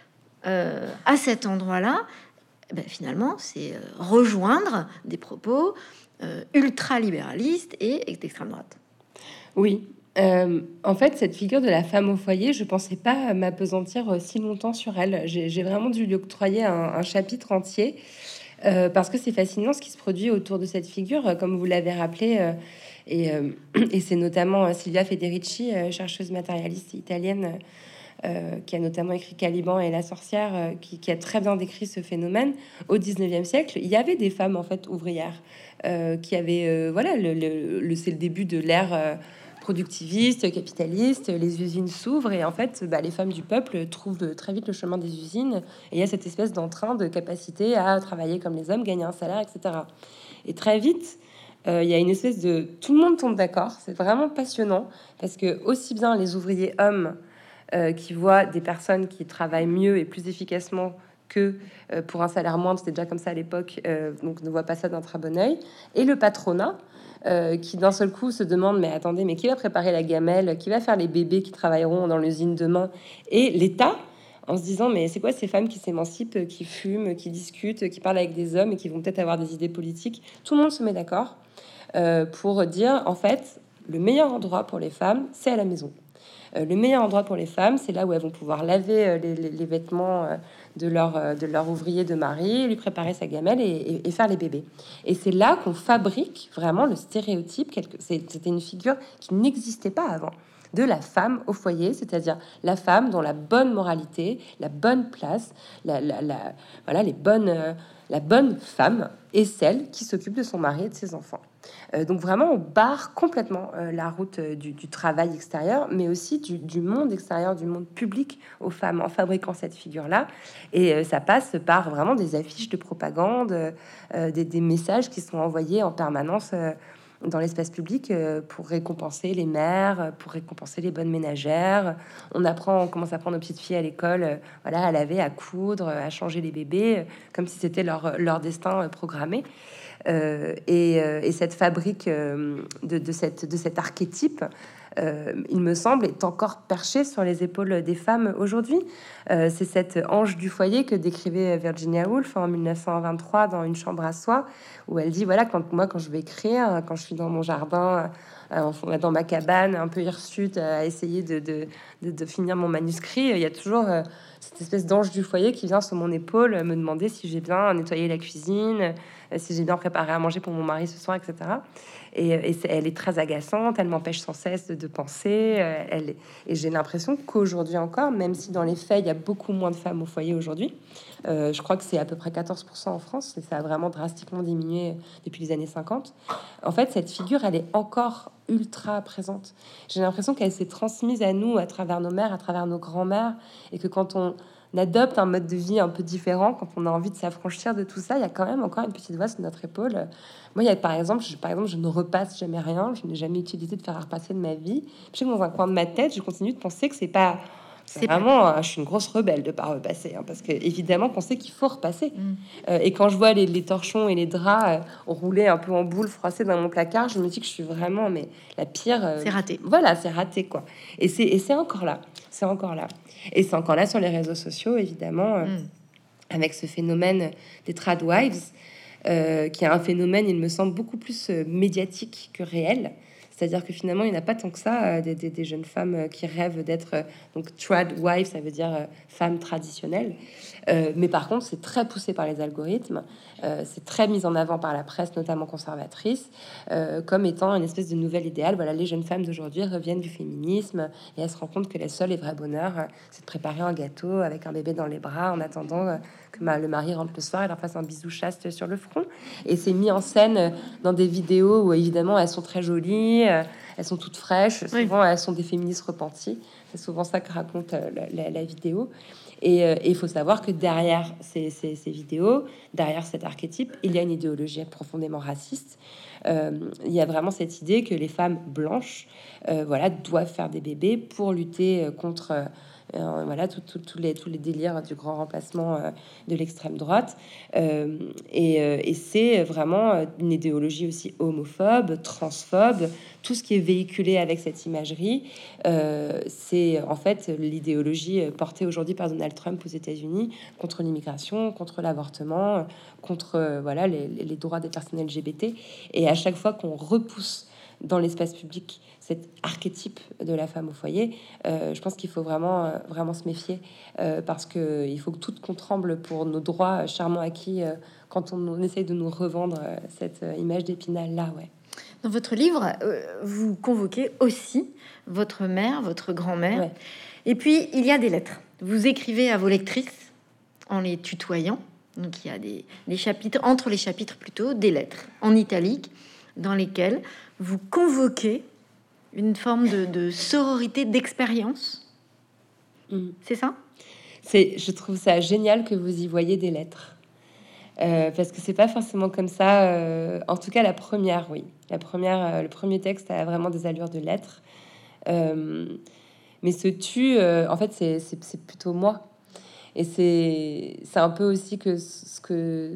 euh, à cet endroit-là, ben, finalement, c'est euh, rejoindre des propos euh, ultra-libéralistes et d'extrême droite. Oui, euh, en fait, cette figure de la femme au foyer, je pensais pas m'apesantir si longtemps sur elle. J'ai, j'ai vraiment dû lui octroyer un, un chapitre entier. Euh, parce que c'est fascinant ce qui se produit autour de cette figure, euh, comme vous l'avez rappelé, euh, et, euh, et c'est notamment euh, Silvia Federici, euh, chercheuse matérialiste italienne, euh, qui a notamment écrit Caliban et la sorcière, euh, qui, qui a très bien décrit ce phénomène. Au dix-neuvième siècle, il y avait des femmes en fait ouvrières euh, qui avaient, euh, voilà, le, le, le, c'est le début de l'ère. Euh, productiviste, capitaliste, les usines s'ouvrent et en fait, bah, les femmes du peuple trouvent très vite le chemin des usines et il y a cette espèce d'entrain de capacité à travailler comme les hommes, gagner un salaire, et cetera. Et très vite, euh, il y a une espèce de... Tout le monde tombe d'accord, c'est vraiment passionnant parce que aussi bien les ouvriers hommes euh, qui voient des personnes qui travaillent mieux et plus efficacement que euh, pour un salaire moindre, c'était déjà comme ça à l'époque, euh, donc ne voit pas ça d'un très bon œil, et le patronat, Euh, qui d'un seul coup se demande mais attendez, mais qui va préparer la gamelle, qui va faire les bébés qui travailleront dans l'usine demain, et l'État en se disant mais c'est quoi ces femmes qui s'émancipent, qui fument, qui discutent, qui parlent avec des hommes et qui vont peut-être avoir des idées politiques. Tout le monde se met d'accord euh, pour dire en fait le meilleur endroit pour les femmes c'est à la maison. Euh, le meilleur endroit pour les femmes, c'est là où elles vont pouvoir laver euh, les, les, les vêtements euh, de leur, euh, de leur ouvrier de mari, lui préparer sa gamelle et, et, et faire les bébés. Et c'est là qu'on fabrique vraiment le stéréotype. Quelque... C'était une figure qui n'existait pas avant, de la femme au foyer, c'est-à-dire la femme dont la bonne moralité, la bonne place, la, la, la, voilà, les bonnes, euh, la bonne femme est celle qui s'occupe de son mari et de ses enfants. Euh, donc vraiment, on barre complètement euh, la route euh, du, du travail extérieur, mais aussi du, du monde extérieur, du monde public aux femmes en fabriquant cette figure-là. Et euh, ça passe par vraiment des affiches de propagande, euh, des, des messages qui sont envoyés en permanence euh, dans l'espace public euh, pour récompenser les mères, pour récompenser les bonnes ménagères. On apprend, on commence à apprendre aux petites filles à l'école, euh, voilà, à laver, à coudre, à changer les bébés, euh, comme si c'était leur, leur destin euh, programmé. Euh, et, euh, et cette fabrique euh, de, de, cette, de cet archétype, euh, il me semble, est encore perchée sur les épaules des femmes aujourd'hui. Euh, c'est cette ange du foyer que décrivait Virginia Woolf en mille neuf cent vingt-trois dans Une chambre à soi, où elle dit, voilà, quand moi, quand je vais écrire, quand je suis dans mon jardin, euh, dans ma cabane, un peu hirsute, à essayer de, de, de, de finir mon manuscrit, il y a toujours... Euh, cette espèce d'ange du foyer qui vient sur mon épaule me demander si j'ai bien nettoyé la cuisine, si j'ai bien préparé à manger pour mon mari ce soir, et cetera. Et, et c'est, elle est très agaçante, elle m'empêche sans cesse de, de penser. Elle est, et j'ai l'impression qu'aujourd'hui encore, même si dans les faits, il y a beaucoup moins de femmes au foyer aujourd'hui, euh, je crois que c'est à peu près quatorze pour cent en France, et ça a vraiment drastiquement diminué depuis les années cinquante. En fait, cette figure, elle est encore ultra présente. J'ai l'impression qu'elle s'est transmise à nous à travers nos mères, à travers nos grands-mères, et que quand on adopte un mode de vie un peu différent, quand on a envie de s'affranchir de tout ça, il y a quand même encore une petite voix sur notre épaule. Moi, il y a par exemple, je, par exemple, je ne repasse jamais rien, je n'ai jamais utilisé de faire à repasser de ma vie. Je sais que dans un coin de ma tête, je continue de penser que c'est pas... C'est vraiment, pas... je suis une grosse rebelle de pas repasser, hein, parce que évidemment qu'on sait qu'il faut repasser. Mm. Euh, et quand je vois les, les torchons et les draps euh, roulés un peu en boule froissés dans mon placard, je me dis que je suis vraiment, mais la pire. Euh, c'est raté. Voilà, c'est raté quoi. Et c'est et c'est encore là, c'est encore là, et c'est encore là sur les réseaux sociaux évidemment, euh, mm. avec ce phénomène des tradwives, euh, qui est un phénomène, il me semble, beaucoup plus euh, médiatique que réel. C'est-à-dire que finalement, il n'y en a pas tant que ça euh, des, des, des jeunes femmes euh, qui rêvent d'être euh, donc trad wife, ça veut dire euh, femme traditionnelle. Euh, mais par contre, c'est très poussé par les algorithmes, euh, c'est très mis en avant par la presse, notamment conservatrice, euh, comme étant une espèce de nouvel idéal. Voilà, les jeunes femmes d'aujourd'hui reviennent du féminisme et elles se rendent compte que le seul et vrai bonheur, euh, c'est de préparer un gâteau avec un bébé dans les bras en attendant euh, que ma, le mari rentre le soir et leur fasse un bisou chaste sur le front. Et c'est mis en scène dans des vidéos où évidemment elles sont très jolies, euh, elles sont toutes fraîches, souvent oui. Elles sont des féministes repenties. C'est souvent ça que raconte euh, la, la, la vidéo. Et il euh, faut savoir que derrière ces, ces, ces vidéos, derrière cet archétype, il y a une idéologie profondément raciste. Euh, il y a vraiment cette idée que les femmes blanches, euh, voilà, doivent faire des bébés pour lutter contre euh, Euh, voilà, tous tout, tout les, tous les délires du grand remplacement euh, de l'extrême droite. Euh, et, euh, et c'est vraiment une idéologie aussi homophobe, transphobe. Tout ce qui est véhiculé avec cette imagerie, euh, c'est en fait l'idéologie portée aujourd'hui par Donald Trump aux États-Unis contre l'immigration, contre l'avortement, contre euh, voilà, les, les droits des personnes L G B T. Et à chaque fois qu'on repousse dans l'espace public cet archétype de la femme au foyer, euh, je pense qu'il faut vraiment, euh, vraiment se méfier, euh, parce que il faut que tout qu'on tremble pour nos droits chèrement acquis euh, quand on, on essaye de nous revendre euh, cette euh, image d'Épinal là, ouais. Dans votre livre, euh, vous convoquez aussi votre mère, votre grand-mère, ouais. Et puis il y a des lettres. Vous écrivez à vos lectrices en les tutoyant. Donc il y a des, des chapitres, entre les chapitres plutôt, des lettres en italique dans lesquelles vous convoquez une forme de, de sororité d'expérience. Mmh. C'est ça? C'est, je trouve ça génial que vous y voyez des lettres. Euh, parce que c'est pas forcément comme ça. Euh, en tout cas, la première, oui. La première, euh, le premier texte a vraiment des allures de lettres. Euh, mais ce tu, euh, en fait, c'est, c'est, c'est plutôt moi. Et c'est, c'est un peu aussi que ce que...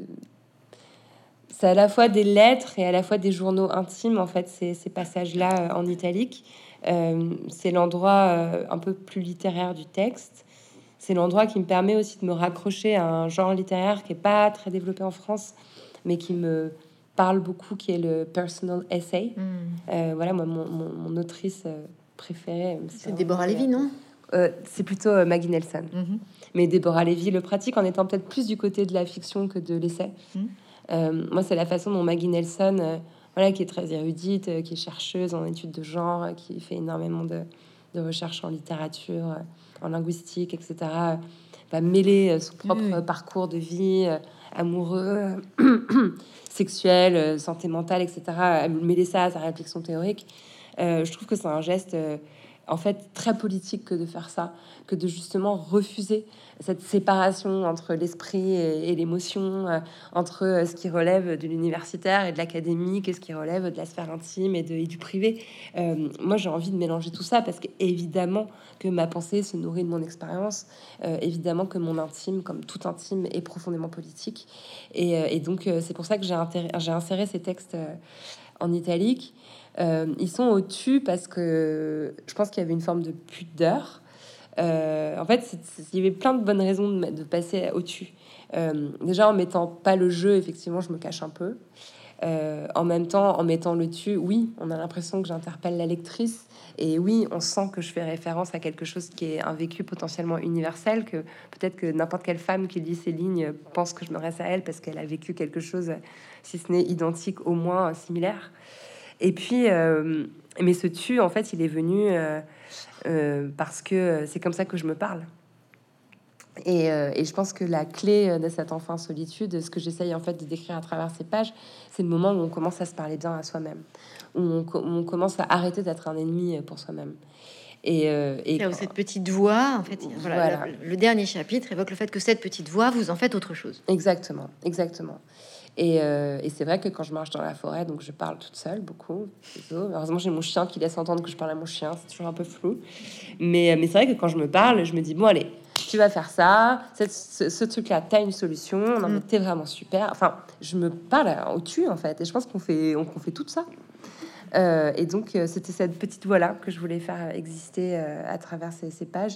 C'est à la fois des lettres et à la fois des journaux intimes, en fait, ces, ces passages-là euh, en italique. Euh, c'est l'endroit euh, un peu plus littéraire du texte. C'est l'endroit qui me permet aussi de me raccrocher à un genre littéraire qui est pas très développé en France, mais qui me parle beaucoup, qui est le personal essay. Mm. Euh, voilà, moi, mon, mon, mon autrice euh, préférée... C'est Déborah Lévy, non? euh, C'est plutôt euh, Maggie Nelson. Mm-hmm. Mais Déborah Lévy le pratique en étant peut-être plus du côté de la fiction que de l'essai. Mm. Euh, moi, c'est la façon dont Maggie Nelson, euh, voilà, qui est très érudite, euh, qui est chercheuse en études de genre, euh, qui fait énormément de, de recherches en littérature, euh, en linguistique, et cetera, va mêler son propre mmh. parcours de vie, euh, amoureux, euh, sexuel, euh, santé mentale, et cetera, mêler ça à sa réflexion théorique. Euh, je trouve que c'est un geste, euh, en fait, très politique que de faire ça, que de justement refuser cette séparation entre l'esprit et, et l'émotion, euh, entre euh, ce qui relève de l'universitaire et de l'académique et ce qui relève de la sphère intime et, de, et du privé. Euh, moi, j'ai envie de mélanger tout ça parce qu'évidemment que ma pensée se nourrit de mon expérience, euh, évidemment que mon intime, comme tout intime, est profondément politique. Et, euh, et donc, euh, c'est pour ça que j'ai, intéré- j'ai inséré ces textes euh, en italique. Euh, ils sont au-dessus parce que je pense qu'il y avait une forme de pudeur. Euh, en fait, c'est, c'est, il y avait plein de bonnes raisons de, de passer au-dessus. Euh, déjà, en mettant pas le jeu, effectivement, je me cache un peu. Euh, en même temps, en mettant le tu, oui, on a l'impression que j'interpelle la lectrice. Et oui, on sent que je fais référence à quelque chose qui est un vécu potentiellement universel, que peut-être que n'importe quelle femme qui lit ces lignes pense que je m'adresse à elle parce qu'elle a vécu quelque chose, si ce n'est identique, au moins similaire. Et puis, euh, mais ce tu, en fait, il est venu euh, euh, parce que c'est comme ça que je me parle. Et, euh, et je pense que la clé de cet enfant en solitude, ce que j'essaye en fait de décrire à travers ces pages, c'est le moment où on commence à se parler bien à soi-même, où on, où on commence à arrêter d'être un ennemi pour soi-même. Et, euh, et quand... cette petite voix, en fait, voilà, voilà. Le, le dernier chapitre évoque le fait que cette petite voix, vous en faites autre chose. Exactement, exactement. Et, euh, et c'est vrai que quand je marche dans la forêt, donc je parle toute seule beaucoup. Heureusement, j'ai mon chien qui laisse entendre que je parle à mon chien. C'est toujours un peu flou. Mais, mais c'est vrai que quand je me parle, je me dis, bon, allez, tu vas faire ça. Cette, ce, ce truc-là, tu as une solution. Non, mais t'es vraiment super. Enfin, je me parle au-dessus, en fait. Et je pense qu'on fait, on, qu'on fait tout ça. Euh, et donc, c'était cette petite voix-là que je voulais faire exister euh, à travers ces, ces pages.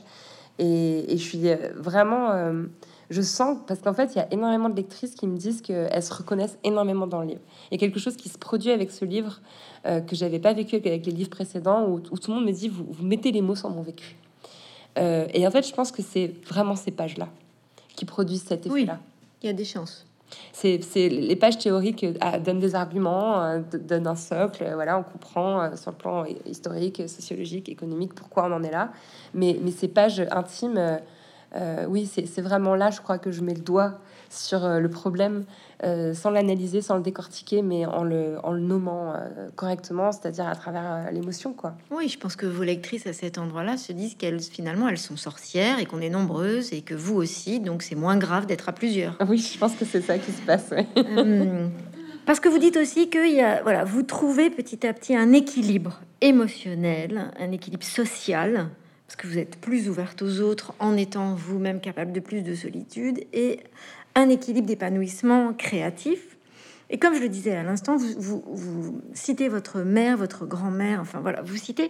Et, et je suis vraiment... Euh, je sens, parce qu'en fait, il y a énormément de lectrices qui me disent qu'elles se reconnaissent énormément dans le livre. Il y a quelque chose qui se produit avec ce livre euh, que j'avais pas vécu avec les livres précédents, où, où tout le monde me dit, vous, vous mettez les mots sur mon vécu. Euh, et en fait, je pense que c'est vraiment ces pages-là qui produisent cet effet-là. Oui, il y a des chances. C'est, c'est les pages théoriques euh, donnent des arguments, euh, donnent un socle. Euh, voilà, on comprend euh, sur le plan historique, sociologique, économique pourquoi on en est là. Mais, mais ces pages intimes... Euh, Euh, oui, c'est, c'est vraiment là, je crois, que je mets le doigt sur euh, le problème, euh, sans l'analyser, sans le décortiquer, mais en le, en le nommant euh, correctement, c'est-à-dire à travers euh, l'émotion, quoi. Oui, je pense que vos lectrices à cet endroit-là se disent qu'elles, finalement, elles sont sorcières et qu'on est nombreuses et que vous aussi, donc c'est moins grave d'être à plusieurs. Oui, je pense que c'est ça qui se passe. Ouais. euh, parce que vous dites aussi que y a, voilà, vous trouvez petit à petit un équilibre émotionnel, un équilibre social, parce que vous êtes plus ouverte aux autres en étant vous-même capable de plus de solitude, et un équilibre d'épanouissement créatif. Et comme je le disais à l'instant, vous, vous, vous citez votre mère, votre grand-mère, enfin voilà, vous citez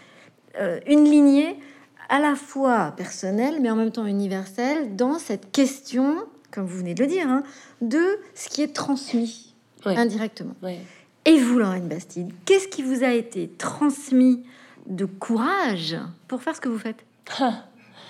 euh, une lignée à la fois personnelle, mais en même temps universelle, dans cette question, comme vous venez de le dire, hein, de ce qui est transmis ouais. indirectement. Ouais. Et vous, Lorraine Bastide, qu'est-ce qui vous a été transmis de courage pour faire ce que vous faites? Ah.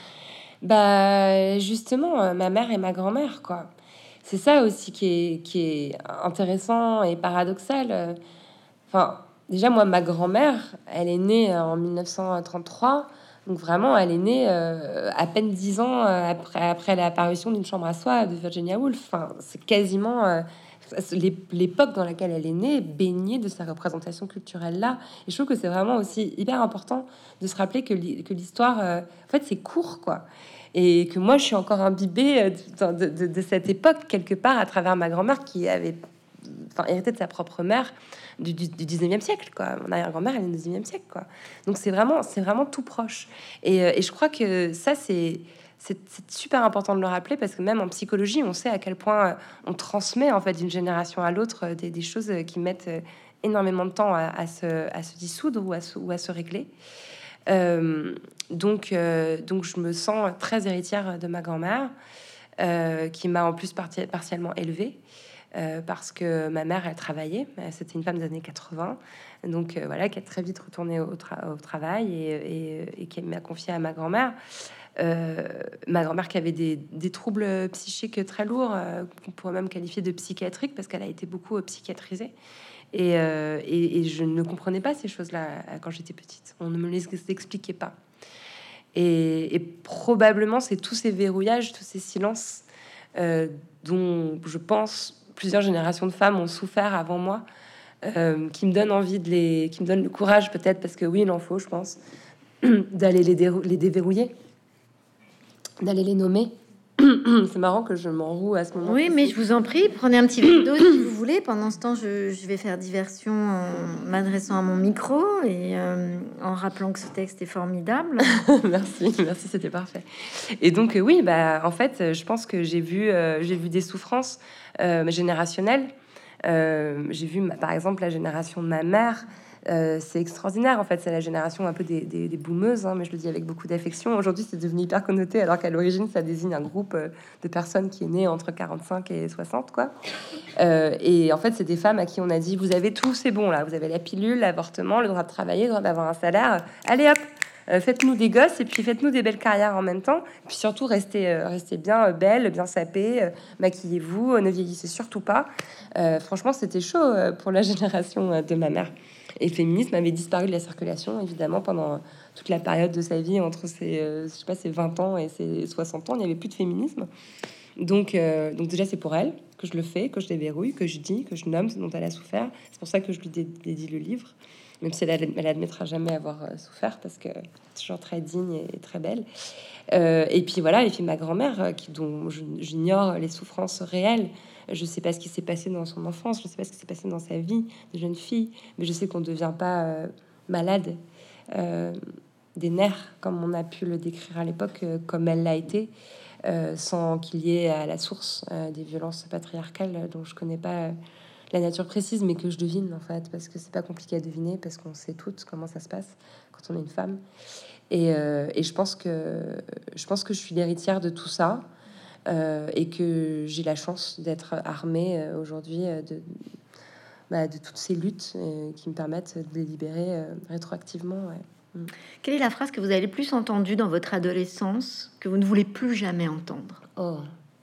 Bah justement, ma mère et ma grand-mère, quoi. C'est ça aussi qui est, qui est intéressant et paradoxal. Enfin, déjà, moi, ma grand-mère, elle est née en mille neuf cent trente-trois. Donc vraiment, elle est née euh, à peine dix ans après, après l'apparition d'une chambre à soie de Virginia Woolf. Enfin, c'est quasiment... Euh, l'époque dans laquelle elle est née baignait de sa représentation culturelle là. Et je trouve que c'est vraiment aussi hyper important de se rappeler que l'histoire, euh, en fait, c'est court, quoi. Et que moi, je suis encore imbibée de, de, de, de cette époque, quelque part, à travers ma grand-mère qui avait enfin, hérité de sa propre mère du, du, du dix-neuvième siècle, quoi. Mon arrière-grand-mère, elle est du dix-neuvième siècle, quoi. Donc, c'est vraiment, c'est vraiment tout proche. Et, et je crois que ça, c'est... C'est super important de le rappeler parce que même en psychologie, on sait à quel point on transmet en fait d'une génération à l'autre des, des choses qui mettent énormément de temps à, à, se, à se dissoudre ou à se, ou à se régler. Euh, donc, euh, donc, je me sens très héritière de ma grand-mère euh, qui m'a en plus parti, partiellement élevée euh, parce que ma mère, elle travaillait. C'était une femme des années quatre-vingts. Donc euh, voilà, qui est très vite retournée au, tra au travail et, et, et qui m'a confiée à ma grand-mère. Euh, ma grand-mère qui avait des, des troubles psychiques très lourds, euh, qu'on pourrait même qualifier de psychiatriques, parce qu'elle a été beaucoup euh, psychiatrisée. Et, euh, et, et je ne comprenais pas ces choses-là quand j'étais petite. On ne me les expliquait pas. Et, et probablement, c'est tous ces verrouillages, tous ces silences euh, dont je pense plusieurs générations de femmes ont souffert avant moi, euh, qui me donnent envie de les... qui me donnent le courage, peut-être, parce que oui, il en faut, je pense, d'aller les, les déverrouiller, d'aller les nommer. C'est marrant que je m'enroue à ce moment. Oui, mais je vous en prie, prenez un petit verre d'eau si vous voulez. Pendant ce temps, je, je vais faire diversion en m'adressant à mon micro et euh, en rappelant que ce texte est formidable. Merci, merci, c'était parfait. Et donc, euh, oui, bah, en fait, je pense que j'ai vu, euh, j'ai vu des souffrances euh, générationnelles. Euh, j'ai vu, par exemple, la génération de ma mère. Euh, c'est extraordinaire, en fait, c'est la génération un peu des, des, des boomeuses, hein, mais je le dis avec beaucoup d'affection. Aujourd'hui, c'est devenu hyper connoté, alors qu'à l'origine, ça désigne un groupe euh, de personnes qui est né entre quarante-cinq et soixante, quoi. Euh, et en fait, c'est des femmes à qui on a dit, vous avez tout, c'est bon, là, vous avez la pilule, l'avortement, le droit de travailler, le droit d'avoir un salaire, allez hop, euh, faites-nous des gosses, et puis faites-nous des belles carrières en même temps, et puis surtout, restez, euh, restez bien euh, belle, bien sapée, euh, maquillez-vous, euh, ne vieillissez surtout pas. Euh, franchement, c'était chaud euh, pour la génération euh, de ma mère. Et le féminisme avait disparu de la circulation, évidemment, pendant toute la période de sa vie, entre ses, euh, je sais pas, ses vingt ans et ses soixante ans, il n'y avait plus de féminisme. Donc, euh, donc déjà, c'est pour elle que je le fais, que je déverrouille, que je dis, que je nomme ce dont elle a souffert. C'est pour ça que je lui dé dédie le livre, même si elle, elle admettra jamais avoir souffert, parce que c'est toujours très digne et très belle. Euh, et puis voilà, et puis ma grand-mère, qui dont j'ignore les souffrances réelles. Je sais pas ce qui s'est passé dans son enfance, je sais pas ce qui s'est passé dans sa vie de jeune fille, mais je sais qu'on ne devient pas euh, malade euh, des nerfs, comme on a pu le décrire à l'époque, euh, comme elle l'a été, euh, sans qu'il y ait à la source euh, des violences patriarcales dont je connais pas euh, la nature précise, mais que je devine, en fait, parce que c'est pas compliqué à deviner, parce qu'on sait toutes comment ça se passe quand on est une femme. Et, euh, et je pense que je pense que je suis l'héritière de tout ça. Euh, et que j'ai la chance d'être armée euh, aujourd'hui euh, de, bah, de toutes ces luttes euh, qui me permettent de les libérer euh, rétroactivement. Ouais. Mm. Quelle est la phrase que vous avez le plus entendue dans votre adolescence que vous ne voulez plus jamais entendre? Oh.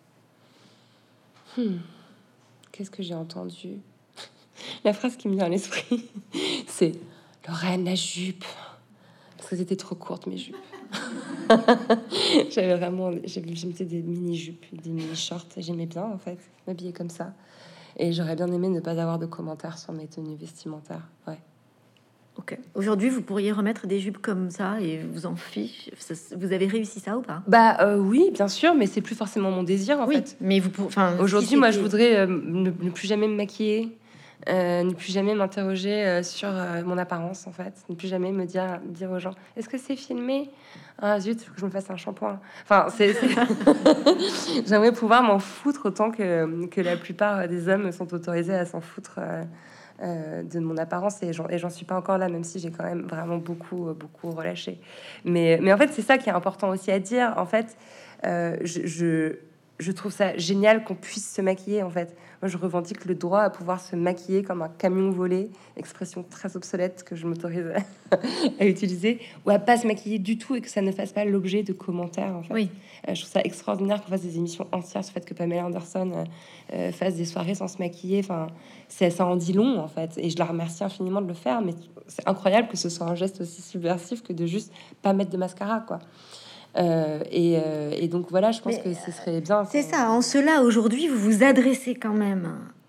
Hmm. Qu'est-ce que j'ai entendu? La phrase qui me vient à l'esprit, c'est Lorraine, la jupe. Parce que c'était trop courte, mes jupes. J'avais vraiment, je mettais des mini-jupes, des mini-shorts. J'aimais bien, en fait, m'habiller comme ça. Et j'aurais bien aimé ne pas avoir de commentaires sur mes tenues vestimentaires. Ouais. Ok. Aujourd'hui, vous pourriez remettre des jupes comme ça et vous en fiche. Vous avez réussi ça ou pas? Bah euh, oui, bien sûr, mais c'est plus forcément mon désir, en oui, fait. Mais vous, enfin, aujourd'hui, si moi, je voudrais euh, ne, ne plus jamais me maquiller. Euh, ne plus jamais m'interroger euh, sur euh, mon apparence, en fait. Ne plus jamais me dire, dire aux gens, est-ce que c'est filmé? Ah zut, faut que je me fasse un shampoing. Enfin, c'est... J'aimerais pouvoir m'en foutre autant que, que la plupart des hommes sont autorisés à s'en foutre euh, euh, de mon apparence. Et j'en, et j'en suis pas encore là, même si j'ai quand même vraiment beaucoup, beaucoup relâché. Mais, mais en fait, c'est ça qui est important aussi à dire. En fait, euh, je... je je trouve ça génial qu'on puisse se maquiller, en fait. Moi, je revendique le droit à pouvoir se maquiller comme un camion volé, expression très obsolète que je m'autorise à, à utiliser, ou à pas se maquiller du tout et que ça ne fasse pas l'objet de commentaires, en fait. Oui. Euh, je trouve ça extraordinaire qu'on fasse des émissions entières sur le fait que Pamela Anderson euh, euh, fasse des soirées sans se maquiller. Enfin, c'est, ça en dit long, en fait. Et je la remercie infiniment de le faire, mais c'est incroyable que ce soit un geste aussi subversif que de juste pas mettre de mascara, quoi. Euh, et, euh, et donc voilà, je pense mais, que ce serait bien. C'est ça. En cela, aujourd'hui, vous vous adressez quand même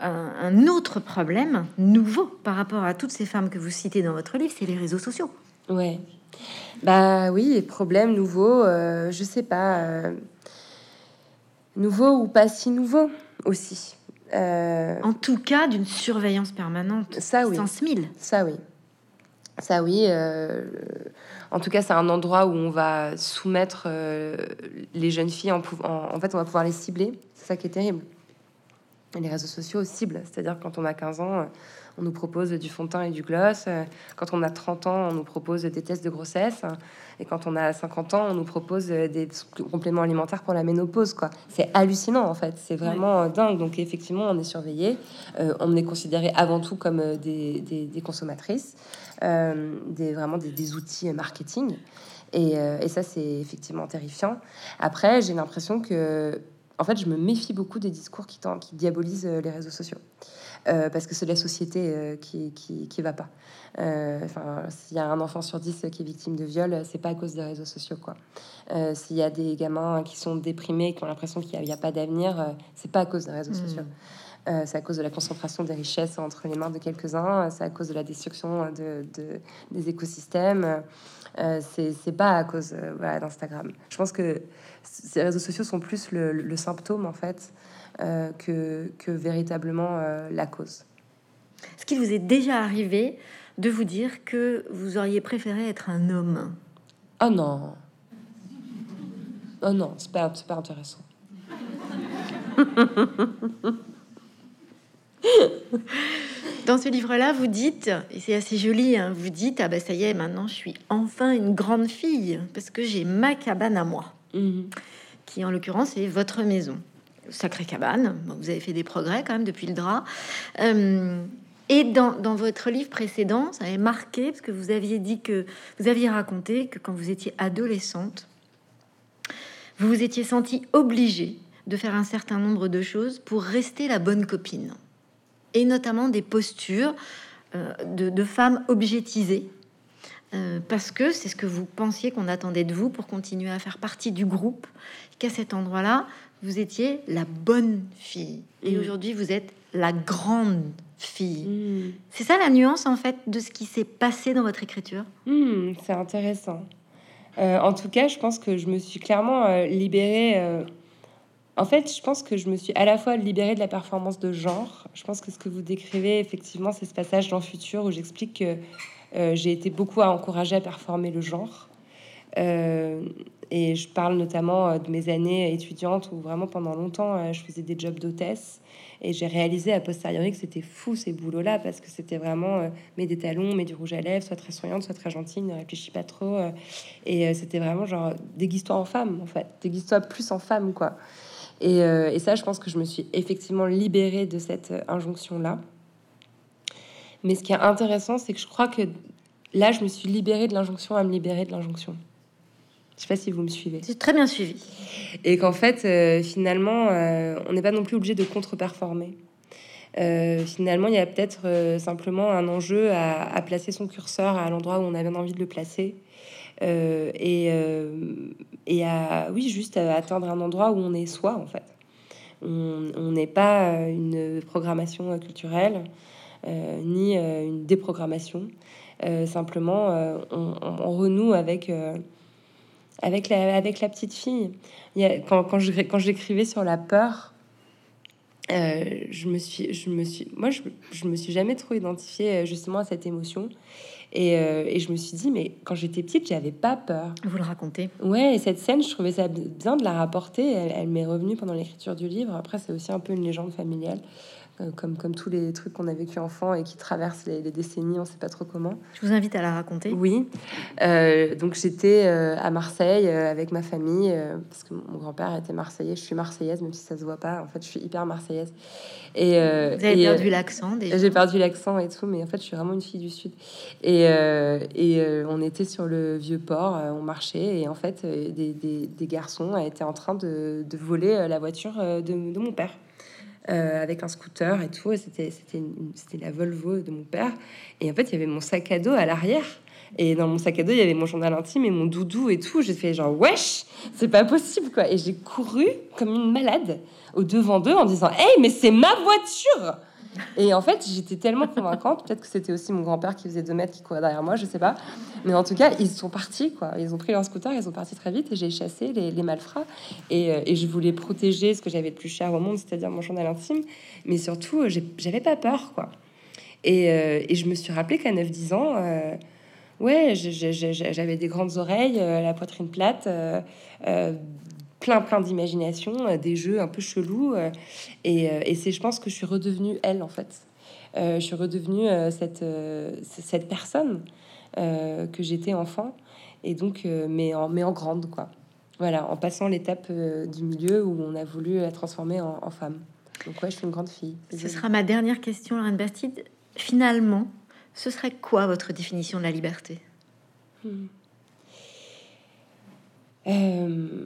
un, un autre problème nouveau par rapport à toutes ces femmes que vous citez dans votre livre, c'est les réseaux sociaux. Ouais. Bah oui, problème nouveau, euh, je sais pas, euh, nouveau ou pas si nouveau aussi. Euh, en tout cas, d'une surveillance permanente. Ça oui. Sens mille. Ça oui. Ça oui. Euh, en tout cas, c'est un endroit où on va soumettre euh, les jeunes filles. En, en, en fait, on va pouvoir les cibler. C'est ça qui est terrible. Les réseaux sociaux ciblent. C'est-à-dire quand on a quinze ans, on nous propose du fond de teint et du gloss. Quand on a trente ans, on nous propose des tests de grossesse. Et quand on a cinquante ans, on nous propose des compléments alimentaires pour la ménopause, quoi. C'est hallucinant, en fait. C'est vraiment oui. dingue. Donc, effectivement, on est surveillé. Euh, on est considéré avant tout comme des, des, des consommatrices, euh, des, vraiment des, des outils marketing. Et, euh, et ça, c'est effectivement terrifiant. Après, j'ai l'impression que... En fait, je me méfie beaucoup des discours qui, qui diabolisent les réseaux sociaux. Euh, parce que c'est la société euh, qui, qui, qui va pas. Enfin, euh, s'il y a un enfant sur dix qui est victime de viol, c'est pas à cause des réseaux sociaux, quoi. Euh, s'il y a des gamins qui sont déprimés, qui ont l'impression qu'il n'y a, a pas d'avenir, euh, c'est pas à cause des réseaux mmh. sociaux. Euh, c'est à cause de la concentration des richesses entre les mains de quelques-uns. C'est à cause de la destruction de, de des écosystèmes. Euh, c'est, c'est pas à cause euh, voilà, d'Instagram. Je pense que ces réseaux sociaux sont plus le, le symptôme, en fait, euh, que, que véritablement euh, la cause. Est-ce qu'il vous est déjà arrivé de vous dire que vous auriez préféré être un homme? Oh non. Oh non, c'est pas, c'est pas intéressant. Dans ce livre-là, vous dites, et c'est assez joli, hein, vous dites, ah ben ça y est, maintenant je suis enfin une grande fille, parce que j'ai ma cabane à moi, mmh. qui en l'occurrence est votre maison. Sacrée cabane, bon, vous avez fait des progrès quand même depuis le drap. Euh, et dans, dans votre livre précédent, ça avait marqué, parce que vous aviez dit que, vous aviez raconté que quand vous étiez adolescente, vous vous étiez sentie obligée de faire un certain nombre de choses pour rester la bonne copine. Et notamment des postures euh, de, de femmes objetisées, euh, parce que c'est ce que vous pensiez qu'on attendait de vous pour continuer à faire partie du groupe, qu'à cet endroit-là, vous étiez la bonne fille. Et mmh. aujourd'hui, vous êtes la grande fille. Mmh. C'est ça la nuance, en fait, de ce qui s'est passé dans votre écriture? Mmh, c'est intéressant. Euh, en tout cas, je pense que je me suis clairement euh, libérée... Euh... En fait, je pense que je me suis à la fois libérée de la performance de genre. Je pense que ce que vous décrivez, effectivement, c'est ce passage dans Futur où j'explique que euh, j'ai été beaucoup à encourager à performer le genre. Euh, et je parle notamment de mes années étudiantes où vraiment pendant longtemps, euh, je faisais des jobs d'hôtesse. Et j'ai réalisé a posteriori que c'était fou ces boulots-là parce que c'était vraiment euh, mets des talons, mets du rouge à lèvres, sois très souriante, sois très gentille, ne réfléchis pas trop. Euh, et euh, c'était vraiment genre déguise-toi en femme, en fait. Déguise-toi plus en femme, quoi. Et, euh, et ça, je pense que je me suis effectivement libérée de cette euh, injonction-là. Mais ce qui est intéressant, c'est que je crois que là, je me suis libérée de l'injonction à me libérer de l'injonction. Je sais pas si vous me suivez. C'est très bien suivi. Et qu'en fait, euh, finalement, euh, on n'est pas non plus obligé de contre-performer. Euh, finalement, il y a peut-être euh, simplement un enjeu à, à placer son curseur à l'endroit où on avait envie de le placer. Euh, et, euh, et à, oui, juste à atteindre un endroit où on est soi, en fait. On n'est pas une programmation culturelle, euh, ni euh, une déprogrammation. Euh, simplement, euh, on, on renoue avec, euh, avec, la, avec la petite fille. Il y a, quand, quand, je, quand j'écrivais sur la peur, euh, je me suis, je me suis, moi, je, je me suis jamais trop identifiée justement à cette émotion. Et, euh, et je me suis dit, mais quand j'étais petite, j'avais pas peur. Vous le racontez. Ouais, et cette scène, je trouvais ça bien de la rapporter. Elle, elle m'est revenue pendant l'écriture du livre. Après, c'est aussi un peu une légende familiale, euh, comme, comme tous les trucs qu'on a vécu enfant et qui traversent les, les décennies, on sait pas trop comment. Je vous invite à la raconter. Oui. Euh, donc, j'étais euh, à Marseille euh, avec ma famille, euh, parce que mon grand-père était marseillais. Je suis marseillaise, même si ça se voit pas. En fait, je suis hyper marseillaise. Et, euh, Vous avez et, perdu euh, l'accent déjà. J'ai perdu l'accent et tout, mais en fait, je suis vraiment une fille du Sud. Et, euh, et euh, on était sur le vieux port, euh, on marchait, et en fait, euh, des, des, des garçons étaient en train de, de voler la voiture de, de mon père, euh, avec un scooter et tout. Et c'était, c'était, une, c'était la Volvo de mon père. Et en fait, il y avait mon sac à dos à l'arrière. Et dans mon sac à dos, il y avait mon journal intime et mon doudou et tout. J'ai fait genre, wesh, c'est pas possible, quoi. Et j'ai couru comme une malade au devant d'eux en disant, hey, mais c'est ma voiture! Et en fait, j'étais tellement convaincante, peut-être que c'était aussi mon grand-père qui faisait deux mètres, qui courait derrière moi, je sais pas. Mais en tout cas, ils sont partis, quoi. Ils ont pris leur scooter, ils sont partis très vite et j'ai chassé les, les malfrats. Et, euh, et je voulais protéger ce que j'avais de plus cher au monde, c'est-à-dire mon journal intime. Mais surtout, j'ai- j'avais pas peur, quoi. Et, euh, et je me suis rappelé qu'à neuf dix ans, euh, ouais, j'ai- j'ai- j'ai- j'avais des grandes oreilles, euh, la poitrine plate, euh, euh, plein, plein d'imagination, euh, des jeux un peu chelous. euh, et euh, et c'est, je pense que je suis redevenue elle, en fait. Euh, je suis redevenue euh, cette, euh, c- cette personne euh, que j'étais enfant. Et donc, euh, mais, en, mais en grande, quoi. Voilà, en passant l'étape euh, du milieu où on a voulu la transformer en, en femme. Donc, ouais, je suis une grande fille. Ce Désolée. sera ma dernière question, Lorraine Bastide. Finalement, ce serait quoi votre définition de la liberté? Hmm. Euh,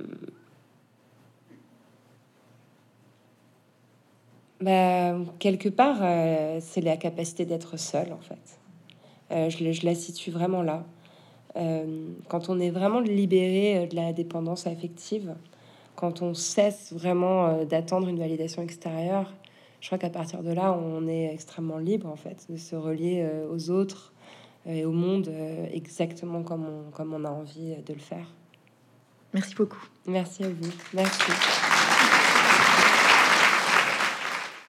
bah, quelque part, euh, c'est la capacité d'être seule, en fait. Euh, je, le- je la situe vraiment là. Euh, quand on est vraiment libéré euh, de la dépendance affective, quand on cesse vraiment euh, d'attendre une validation extérieure, je crois qu'à partir de là, on est extrêmement libre, en fait, de se relier euh, aux autres euh, et au monde euh, exactement comme on, comme on a envie de le faire. Merci beaucoup. Merci à vous. Merci.